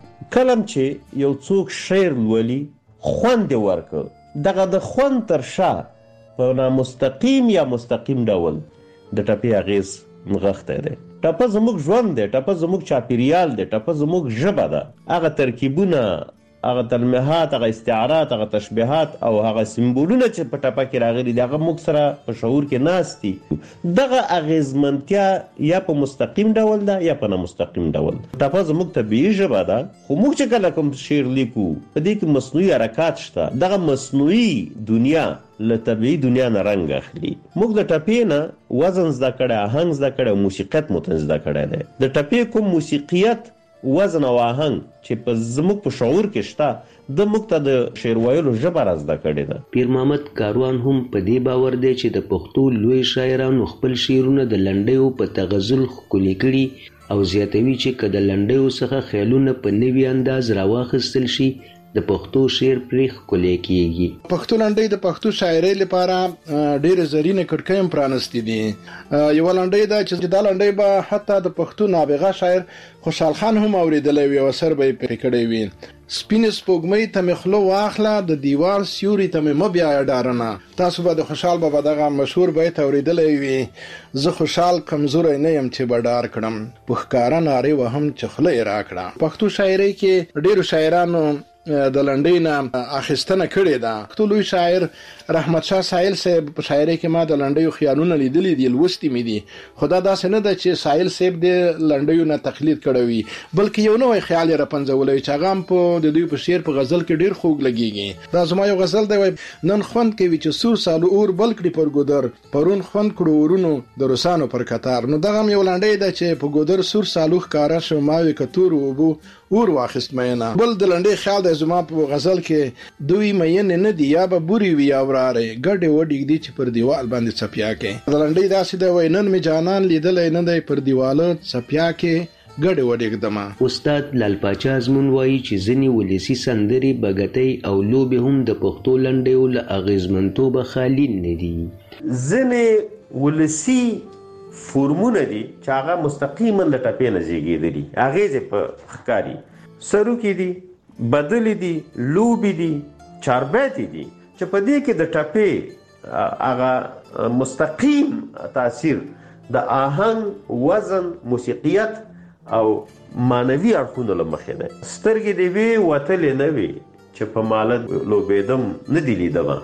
کلم چې یو څوک شعر لولي خوند یې ورکړ، دغه د خوند تر شا په نامستقیم یا مستقیم ډول د ټپې اغېز نغښتی دی. ټپه زموږ ژوند دی، ټپه زموږ چاپیریال دی، ټپه زموږ ژبه ده. هغه ترکیبونه، هغه تلمحات، هغه استعارات، هغه تشبیهات او هغه سمبولونه چې په ټپه کې راغلي دي، هغه موږ سره په شعور کې ناست دي. دغه اغېزمنتیا یا په مستقیم ډول ده یا په نامستقیم ډول. ټپه زموږ طبیعي ژبه ده، خو موږ چې کله کوم شعر لیکو په دې کې مصنوعي حرکات شته. دغه مصنوعي دنیا له طبیعي دنیا نه رنګ اخلي. موږ د ټپې نه وزن زده کړی، آهنګ زده کړی او موسیقیت مو زده کړی دی. د ټپې کوم موسیقیت، وزن او آهنګ چې په زموږ په شعور کې شته، د موږ ته د شعر ویلو ژبه را زده کړې ده. پیر محمد کاروان هم په دې باور دی چې د پښتو لوی شاعرانو خپل شعرونه د لنډیو په تغزل ښکلي کړي او زیاتوي چې که د لنډیو څخه خیالونه په نوي انداز راواخیستل شي، د پښتو شعر پرې ښکلی کیږي. پښتو لنډۍ د پښتو شاعرۍ لپاره ډېرې زرینې کړکۍ هم پرانستې دي. یوه لنډۍ ده چې دا لنډۍ به حتی د پښتو نابغه شاعر خوشحال خان هم اورېدلی وي او اثر به یې پرې کړی وي. سپینې سپوږمۍ ته مې خوله واخله، د دیوال سیوري ته مې مه بیایه ډارنه. تاسو به د خوشحال بابا دغه مشهور بیت اورېدلی وي، زه خوشحال کمزوری نه یم چې به ډار کړم، په ښکاره نارې وهم چې خوله یې راکړه. پښتو شاعرۍ کې ډېرو شاعرانو د لنډۍ نه اخیستنه کړې ده. پښتو لوی شاعر رحمت شاه سایل صاحب په شاعرۍ کې ما د لنډیو خیالونه لیدلي دي، لوستي مې دي. خو دا داسې نه ده چې سایل صاحب د لنډیو نه تقلید کړی وي، بلکې یو نوی خیال یې راپنځولی چې هغه هم په د دوی په شعر په غزل کې ډېر خوږ لګېږي. دا زما یو غزل دی، وایي نن خوند کوي چې سور سالو اور بل کړي پر ګودر، پرون خوند کړو ورونو د روسانو پر کتار. نو دغه هم یو لنډۍ ده چې په ګودر سور سالو ښکاره شو، ما وې که تور اوبو اور واخیست مینه. بل د لنډۍ خیال دی زما په غزل کې، دوی مینې نه دي یا به بوري وي یا ورارې، ګډې وډې دي چې پر دیوال باندې څپیا کې. د لنډۍ داسې دی، وایي نن مې جانان لیدلی نه دی پر دیواله څپیا کې ګډې وډې ږدمه. استاد لال پاچا ازمون وایي چې ځینې ولسي سندرې، بګتۍ او لوبې هم د پښتو لنډیو له اغېزمنتوبه خالي نه دي. ځینې ولسي فورمونه دي چې هغه مستقیما له ټپې نه زیږېدلي، اغېز یې په ښکاري. سروکي دي، بدلې دي، لوبې دي، چاربیتې دي چې په دې کې د ټپې هغه مستقیم تاثیر د آهنګ، وزن، موسیقیت او معنوي اړخونو له مخې دی. سترګې دې وې وتلې نه وي چې په مالت لوبېدم نه دي لیدمه.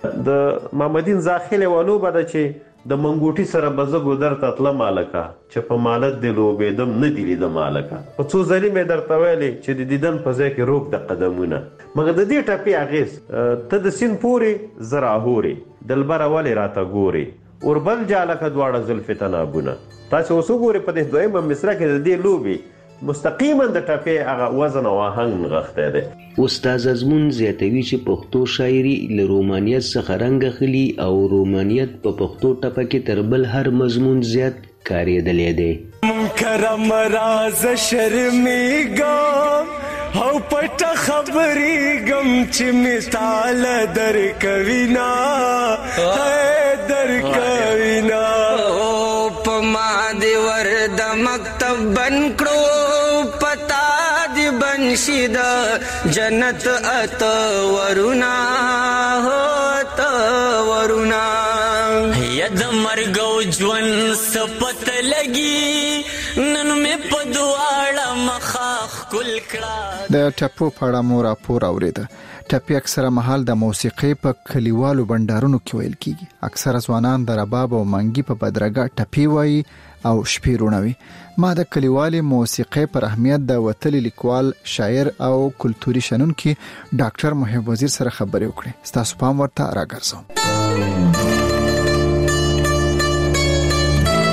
د محمدین زاخیل یوه لوبه ده چې د منګوټي سره به زه ګودر ته تلم هلکه، چې په مالت دې لوبېدم نه دي لیدم هلکه. په څو ځلې مې درته ویلې چې د دیدن په ځای کې روک د قدمونه. مګر د دې ټپې اغېز، ته د سیند پورې زه راهورې، دلبره ولې راته ګورې، اوربل جالکه دواړه زلفې تنابونه. تاسې اوس وګورئ په دې دویمه مصره کې د دې لوبې مستقیما د ټپې هغه وزن او آهنګ نغښتی دی. استاد ازمون زیاتوي چې پښتو شاعري له رومانیت څخه رنګ اخلي او رومانیت په پښتو ټپه کې تر بل هر مضمون زیات کارېدلی دی. کرم راز شرمېږم او پټه خبرېږم چې مثال درکوینا درکوینا په ما دې ور د مکتب بند کړو، پتا دې بند شي د جنت اته ورونه ته ورونه. ید مرګ او ژوند سپت لګي نن مې په دواړه مخه ښکل کړه. د ټپو په اړه مو راپور اورېده. ټپې اکثره مهال د موسیقۍ په کلیوالو بنډارونو کې ویل کیږي. اکثره ځوانان د رباب او منګي په بدرګه ټپې وایي او شپې روڼوي. ما د کلیوالي موسیقۍ پر اهمیت د وتلي لیکوال، شاعر او کلتوري شنونکي ډاکټر محب وزیر سره خبرې وکړې. ستاسو پام ورته راګرځوم.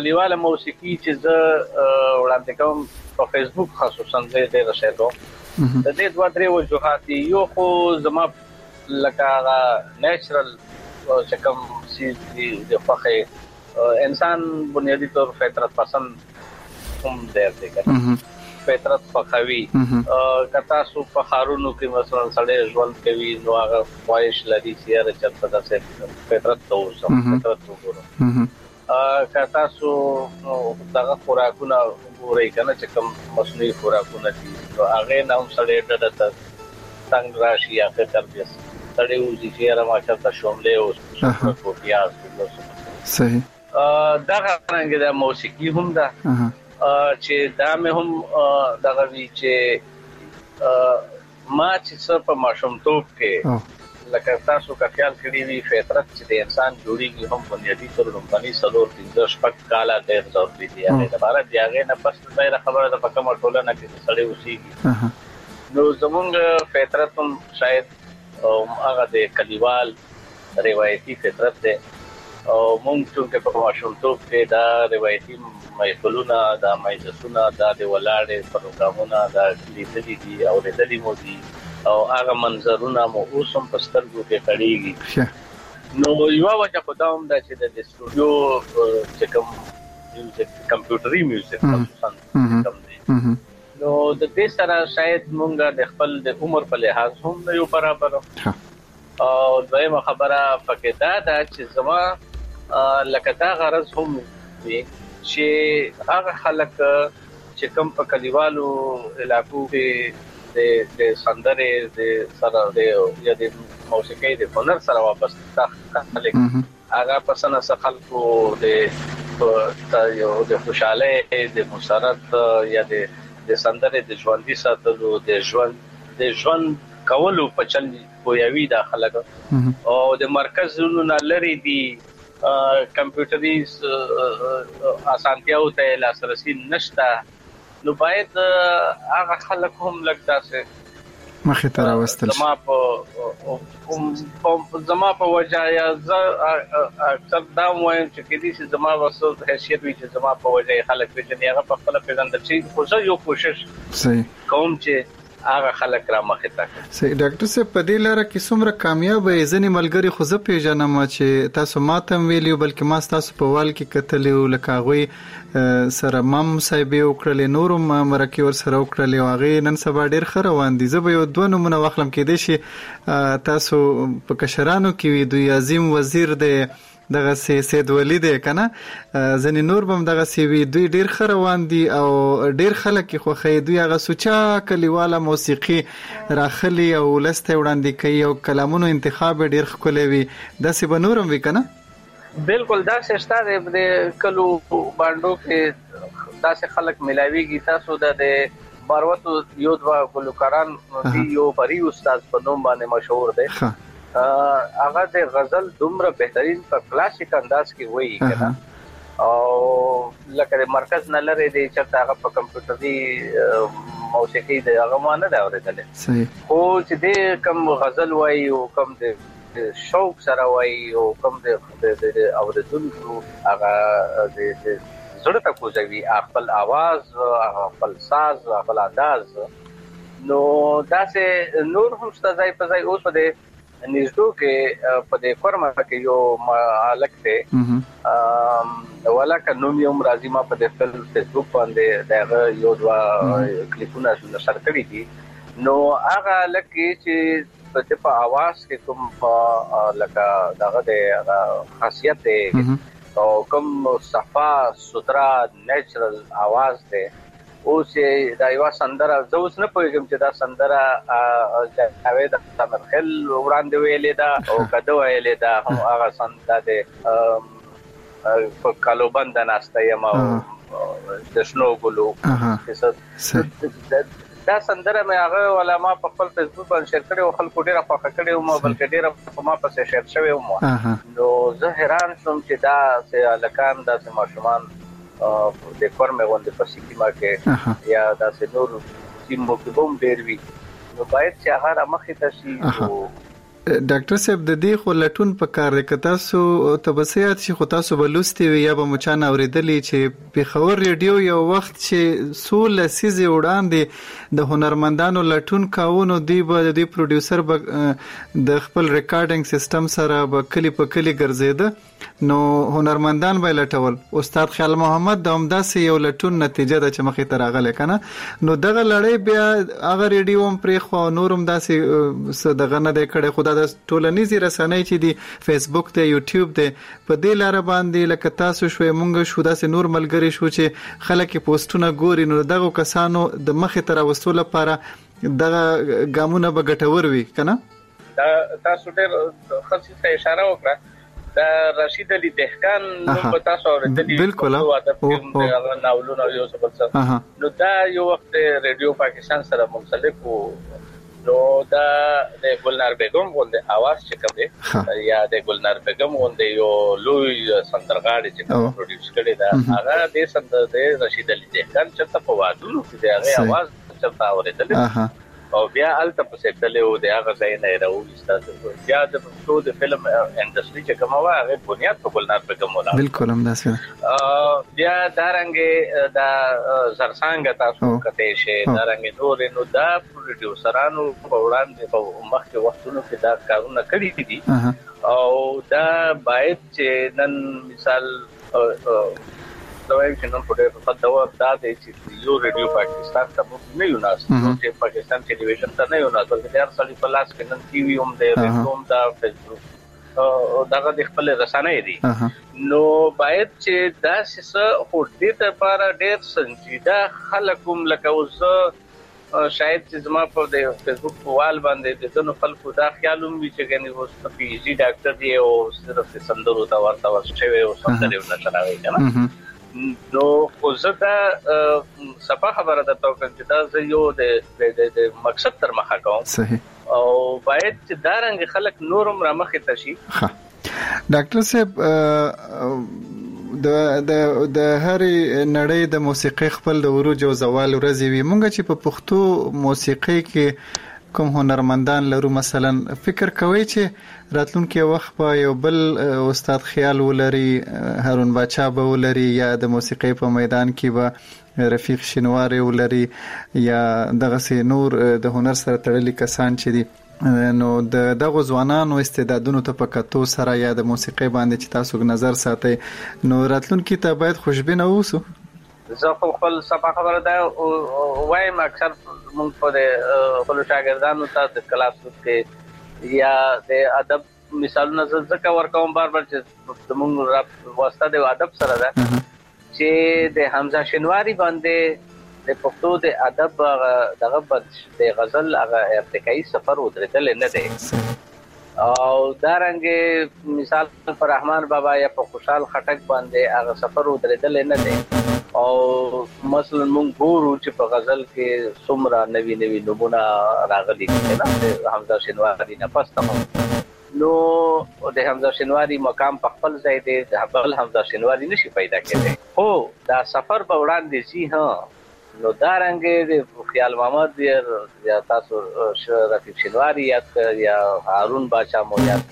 کلیواله موسیقي چې زه وړاندې کوم په فیسبوک خصوصا زه ډېر راشم د دې دوه درې وجوهات یو خو زما لکه نیچرل چې کوم سیز د فخې انسان بنیادی طور فطرت پسند هم دی کنه فطرت فخوي کتا سو په خارونو کې مثلا سړی ژوند کوي نو هغه خواهش لري چې چرته د فطرت ته وسم فطرت وګورم کتا سو دغه خوراکونه ګوري کنه چې کوم مصنوعي خوراکونه دي نو هغه نوم سړی ډډه څنګه راشي یا فکر دې سړی وځي چې را ماچا ته شوملې او په پیاز صحیح دا څنګه د موسیقي هم ده چې دا مې هم دغه وی چې ما چې څه په ماشومتوب کې لکه تاسو کا خیال کړی وی فطرت چې د انسان جوړیږي هم بنیادی طور لومړني سلور پنځه شپږ کاله ډېر ضروري دي هغه د بار دی هغه نه پس ډېر خبره ده په کومه ټولنه کې سړی اوسېږي نو زمونږ فطرت هم شاید هغه د کلیوال روایتي فطرت ده او مونږ چې په ماشومتوب کې دا روایتي محفلونه دا مجلسونه دا د ولاړې پروګرامونه دا لیدلې دي او لیدلې مو دي او هغه منظرونه مو اوسم په سترګو کې کړيږي نو یو وجه خداوم دا چې د استودیو چې کوم میوزیک کمپیوټري میوزیک خصوصا نو د دې سره شاید مونږ د خپل د عمر په لحاظ هم یو برابر او دویمه خبره پکې دا ده چې زما لکه دا غرض هم وي چې هغه خلک چې کوم په کلیوالو علاقو کې د د سندره د سره د یا د موسیقي د هنر سره وابسته خلک هغه پسنه خلکو د یو د خوشاله د مسرت یا د د سندره د ژوندۍ ساتلو د ژوند د ژوند کولو په چل پویوي د خلک او د مرکزونو نه لري دي کمپیوټري اسانتیاو ته لاسرسي نشته نو باید هغه خلک هم لګدا سي مخه تر واستل زما په زما په وجه یا ز اکثر دا وایم چې کدي چې زما وسو حیثیت وي چې زما په وجه خلک په هغه په خپل پیژندل شي خو زه یو کوشش صحیح کوم چې هغه خلک را مخه تک صحیح ډاکټر صاحب په دې لاره کې څومره کامیاب ځنې ملګری خو زه پیژنم چې تاسو ماتم ویلیو بلکې ما تاسو په وال کې کتلې لکه غوي سره مم صاحب یو کړل نورم مرکه ور سره وکړل او هغه نن سبا ډیر خره روان دي زه به یو دوه نمونه واخلم کې دي شي تاسو په کشرانو کې دوی عظیم وزیر دی دغه سید ولی دی کنه ځنې نور بم دغه سی وی دوی ډیر خره روان دي او ډیر خلک خو خې دوی هغه سوچا کلیواله موسیقي راخلی او لسته وړاندې کوي او کلامونو انتخاب ډیر خولې وي د سی بنورم وی کنه بالکل دا سشتا د کلو باندو کې داسې خلک ملاويږي تاسو د باروتو یو دوا ګلوکاران یو بری استاد په نوم باندې مشهور دی هغه د غزل دومره بهترین په کلاسیک انداز کې وایي کنه او لکه مرکز نه لري دی چې هغه په کمپیوټري موسیقي د هغه مانه دا اورېدل صحیح خو چې د کوم غزل وایي او کوم د شوق سره وایي او کوم د اوریدونکو هغه د زړه ته کوزوي خپل आवाज خپل ساز خپل انداز نو دا سه نور هم ستځای په ځای اوس په نږدې کې په دې فورمه کې یو مالک ته ام ولاکه نوم یې هم راځي ما په دې فیسبوک باندې دغه یو دوا کلیپونه نشر کړی دي نو هغه لکه چې په په आवाज کې کوم لکه دغه د خاصیت او کوم صفا سوترا نیچرل आवाज ده اوس دا یو سندره زه اوس نه پوهیږم چې دا سندره جاوید تمرخل وړاندې ویلې ده او کده ویلې ده هم هغه سندره په کالو بند ناشته یم او د شنو ګلو دا سندره مې هغه علماء په خپل فیسبوک باندې شیر کړي او خلکو ډیره خوښه کړي او ما بلکې ډیره ما په شیر شوی وم نو زه حیران شوم چې دا سه لکان دا سه ماشومان د کورمه غونډه په سیمه کې یا د سنور سیمو کې بوم ډیر وی نو باید چې هغه مخې ته شي او ډاکټر صاحب د دې خو لټون په کار دی که تاسو تبصیات شي خو تاسو به لوستي وي یا به مچان اورېدلي چې پېښور ریډیو یو وخت چې څو لسیزې وړاندې د هنرمندانو لټون کاوه نو دوی به د دوی پروډیوسر به د خپل ریکارډینګ سیستم سره به کلی په کلی ګرځېده نو هنرمندان به لټول. استاد خیال محمد د همداسې یو لټون نتیجه ده چې مخې ته راغلی که نه نو دغه لړۍ بیا هغه ریډیو هم پرېښوه او نور هم داسې څه دغه نه دی کړی خو دا د ټولنیزې رسنۍ چې دي فیسبوک دی یوټیوب دی په دې لاره باندې لکه تاسو شوې مونږ شو داسې نور ملګري شو چې خلک یې پوسټونه ګوري نو دغه کسانو د مخې ته راوستو لپاره دغه ګامونه به ګټور وي که نه؟ تاسو ډېر ښه څیز ته اشاره وکړه د رشید علي دهقان نوم به تاسو اورېدلي بالکل هغه ناولونه یو څه بل څه نو دا یو وخت ریډیو پاکستان سره منسلک و نو دا د ګلنار بیگم غونډه اواز چې کوم دی یا د ګلنار بیگم غونډه یو لوی سندرغاړي چې کوم پروډوس کړي دا هغه د سندر د رشید علي دهقان چې په وادونو کې دی هغه اواز چلتا اورېدل او بیا الته په سیټلې و دی هغه ځای نه راوځي بیا د پښتو د فلم انډستری چې کومه وه هغه بنیاد په ګلنار بیگم ولاړ بالکل هم داسې بیا دارنګه دا زرسانګ تاسو کته شي دارنګه نور نو دا پروډیوسرانو په وړاندې په مخکې وختونو کې دا کارونه کړي دي او دا باید چې نن مثال دوی چې نن په دې په دوا دا د یو ریډیو پاکستان ته نه یو ناس چې پاکستان ټلویزیون ته نه یو ناس بلکې هر څړي په لاس کې نن ټي وي هم دی ریډیو دا فیسبوک او دغه د خپل رسنۍ دي نو باید چې دا څه خو دې لپاره ډېر سنجیده خلک هم لکه اوس شاید چې زما په د فیسبوک په وال باندې د ځینو خلکو دا خیال هم وي چې ګنې اوس پی ایچ ډي ډاکټر دی او صرف سندرو ته ورته ورشوي او سندرې ونه چلاوي کنه نو خو زه دا صفه خبره ده چې دا زه یو د مقصد تر مخه کوم صحیح او باید چې دا رنګ خلک نورم را مخې ته شي. ډاکټر صاحب د د د هرې نړۍ د موسیقۍ خپل د عروج او زوال ورځې وي مونږ چې په پښتو موسیقۍ کې کوم هنرمندان لرو مثلا فکر کوي چې راتلونکي وخت په یو بل استاد خیال ولري هارون باچا به ولري یا د موسیقۍ په میدان کې به رفیق شینواری ولري یا دغه سي نور د هنر سره تړلي کسان چې دي نو د دغه ځوانانو استعدادونو ته په کتو سره یا د موسیقۍ باندې چې تاسو نظر ساتي نو راتلونکي ته باید خوشبینه اوسو. زه خپل صفه خبره ده وایم اکثر مونږ په خپل شاګردانو ته د کلاس کې یا د ادب مثالونه ځکه ورکوم بار بار چې مونږ واسطه د ادب سره ده چې د حمزه شینواری باندې د پښتو د ادب دغه د غزل هغه ارتقایي سفر ودرېدل نه دی او دارنګه مثال پر رحمان بابا یا په خوشحال خټک باندې هغه سفر ودرېدل نه دی او مثلا مونږ ګورو چې په غزل کې څومره نوي نوي نمونه راغلي دي نه حمزه شینواری نه پسته نو د حمزه شینواری مقام په خپل ځای دی د بل حمزه شینواری نشي پیدا کېدی خو دا سفر په وړاندې شي ها نو دا رنګ د خیال محمد یا تاسو رفیق شینواری یا هارون باچا مو یاد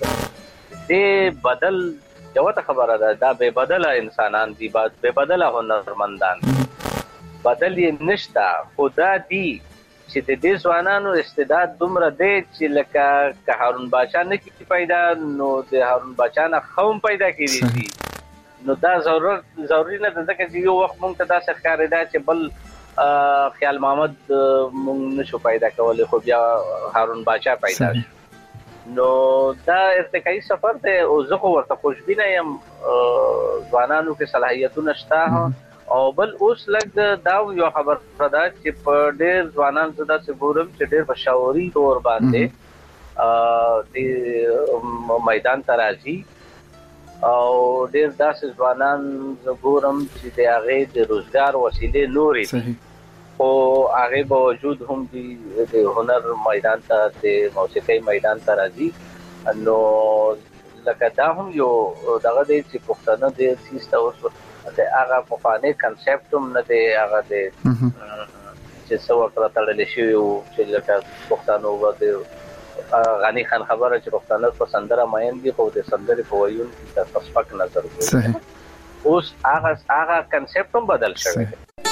دې بدل یو ته خبره ده دا به بدله انسانان دي به بدله هنرمندان بدل یې نشته خدا دی چې د دې ځوانانو استعداد دومره دی چې لکه که هارون باچا نه کی پیدا نو د هارون باچا نه قوم پیدا کیږي دي نو دا ضرورت ضروری نه ده چې یو وخت مونږ ته دا ښکاري دا چې بل خیال محمد مونږ نشو پیدا کولای خو بیا هارون باچا پیدا شو نو دا ارتقایي سفر دی او زه خو ورته خوشبینه یم ځوانانو کې صلاحیتونه شته او بل اوس لږ دا یو خبر ده چې په ډېر ځوانان زه داسې ګورم چې ډېر په شعوري طور باندې د میدان ته راځي او ډېر داسې ځوانان زه ګورم چې د هغې د روزګار وسیلې نورې دي خو هغه باوجود هم د هنر میدان ته د موسیقۍ میدان ته راځي نو لکه دا هم یو دغه دی چې پښتانه د سیسته اوس د هغه پخوانی کنسپټ هم نه دی هغه د چې څو وخت تړل شي او چې لکه پښتانه و د غنی خان خبره چې پښتانه په سندره ماین دي خو د سندرې په ویون کې د تصفق نظر کوي صحیح اوس هغه هغه کنسپټ هم بدل شوی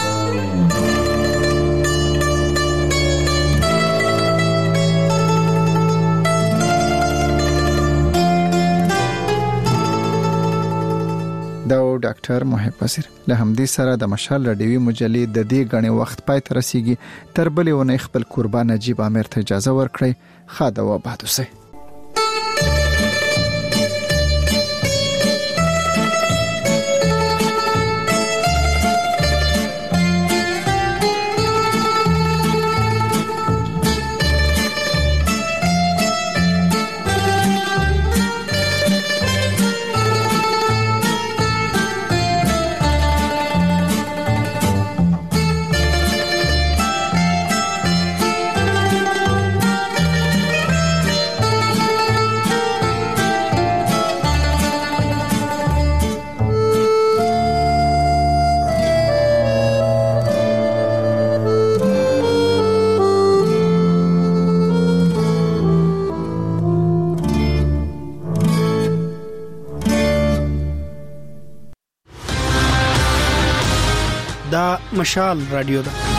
دا ډاکټر محب وزیر له همدې سره د مشال رادیوي مجلې د دې غني وخت پای ته رسیږي تر بلې ونې خپل قربان نجیب امیر ته اجازه ورکړي خاده و بعد وسه مشال رادیو ده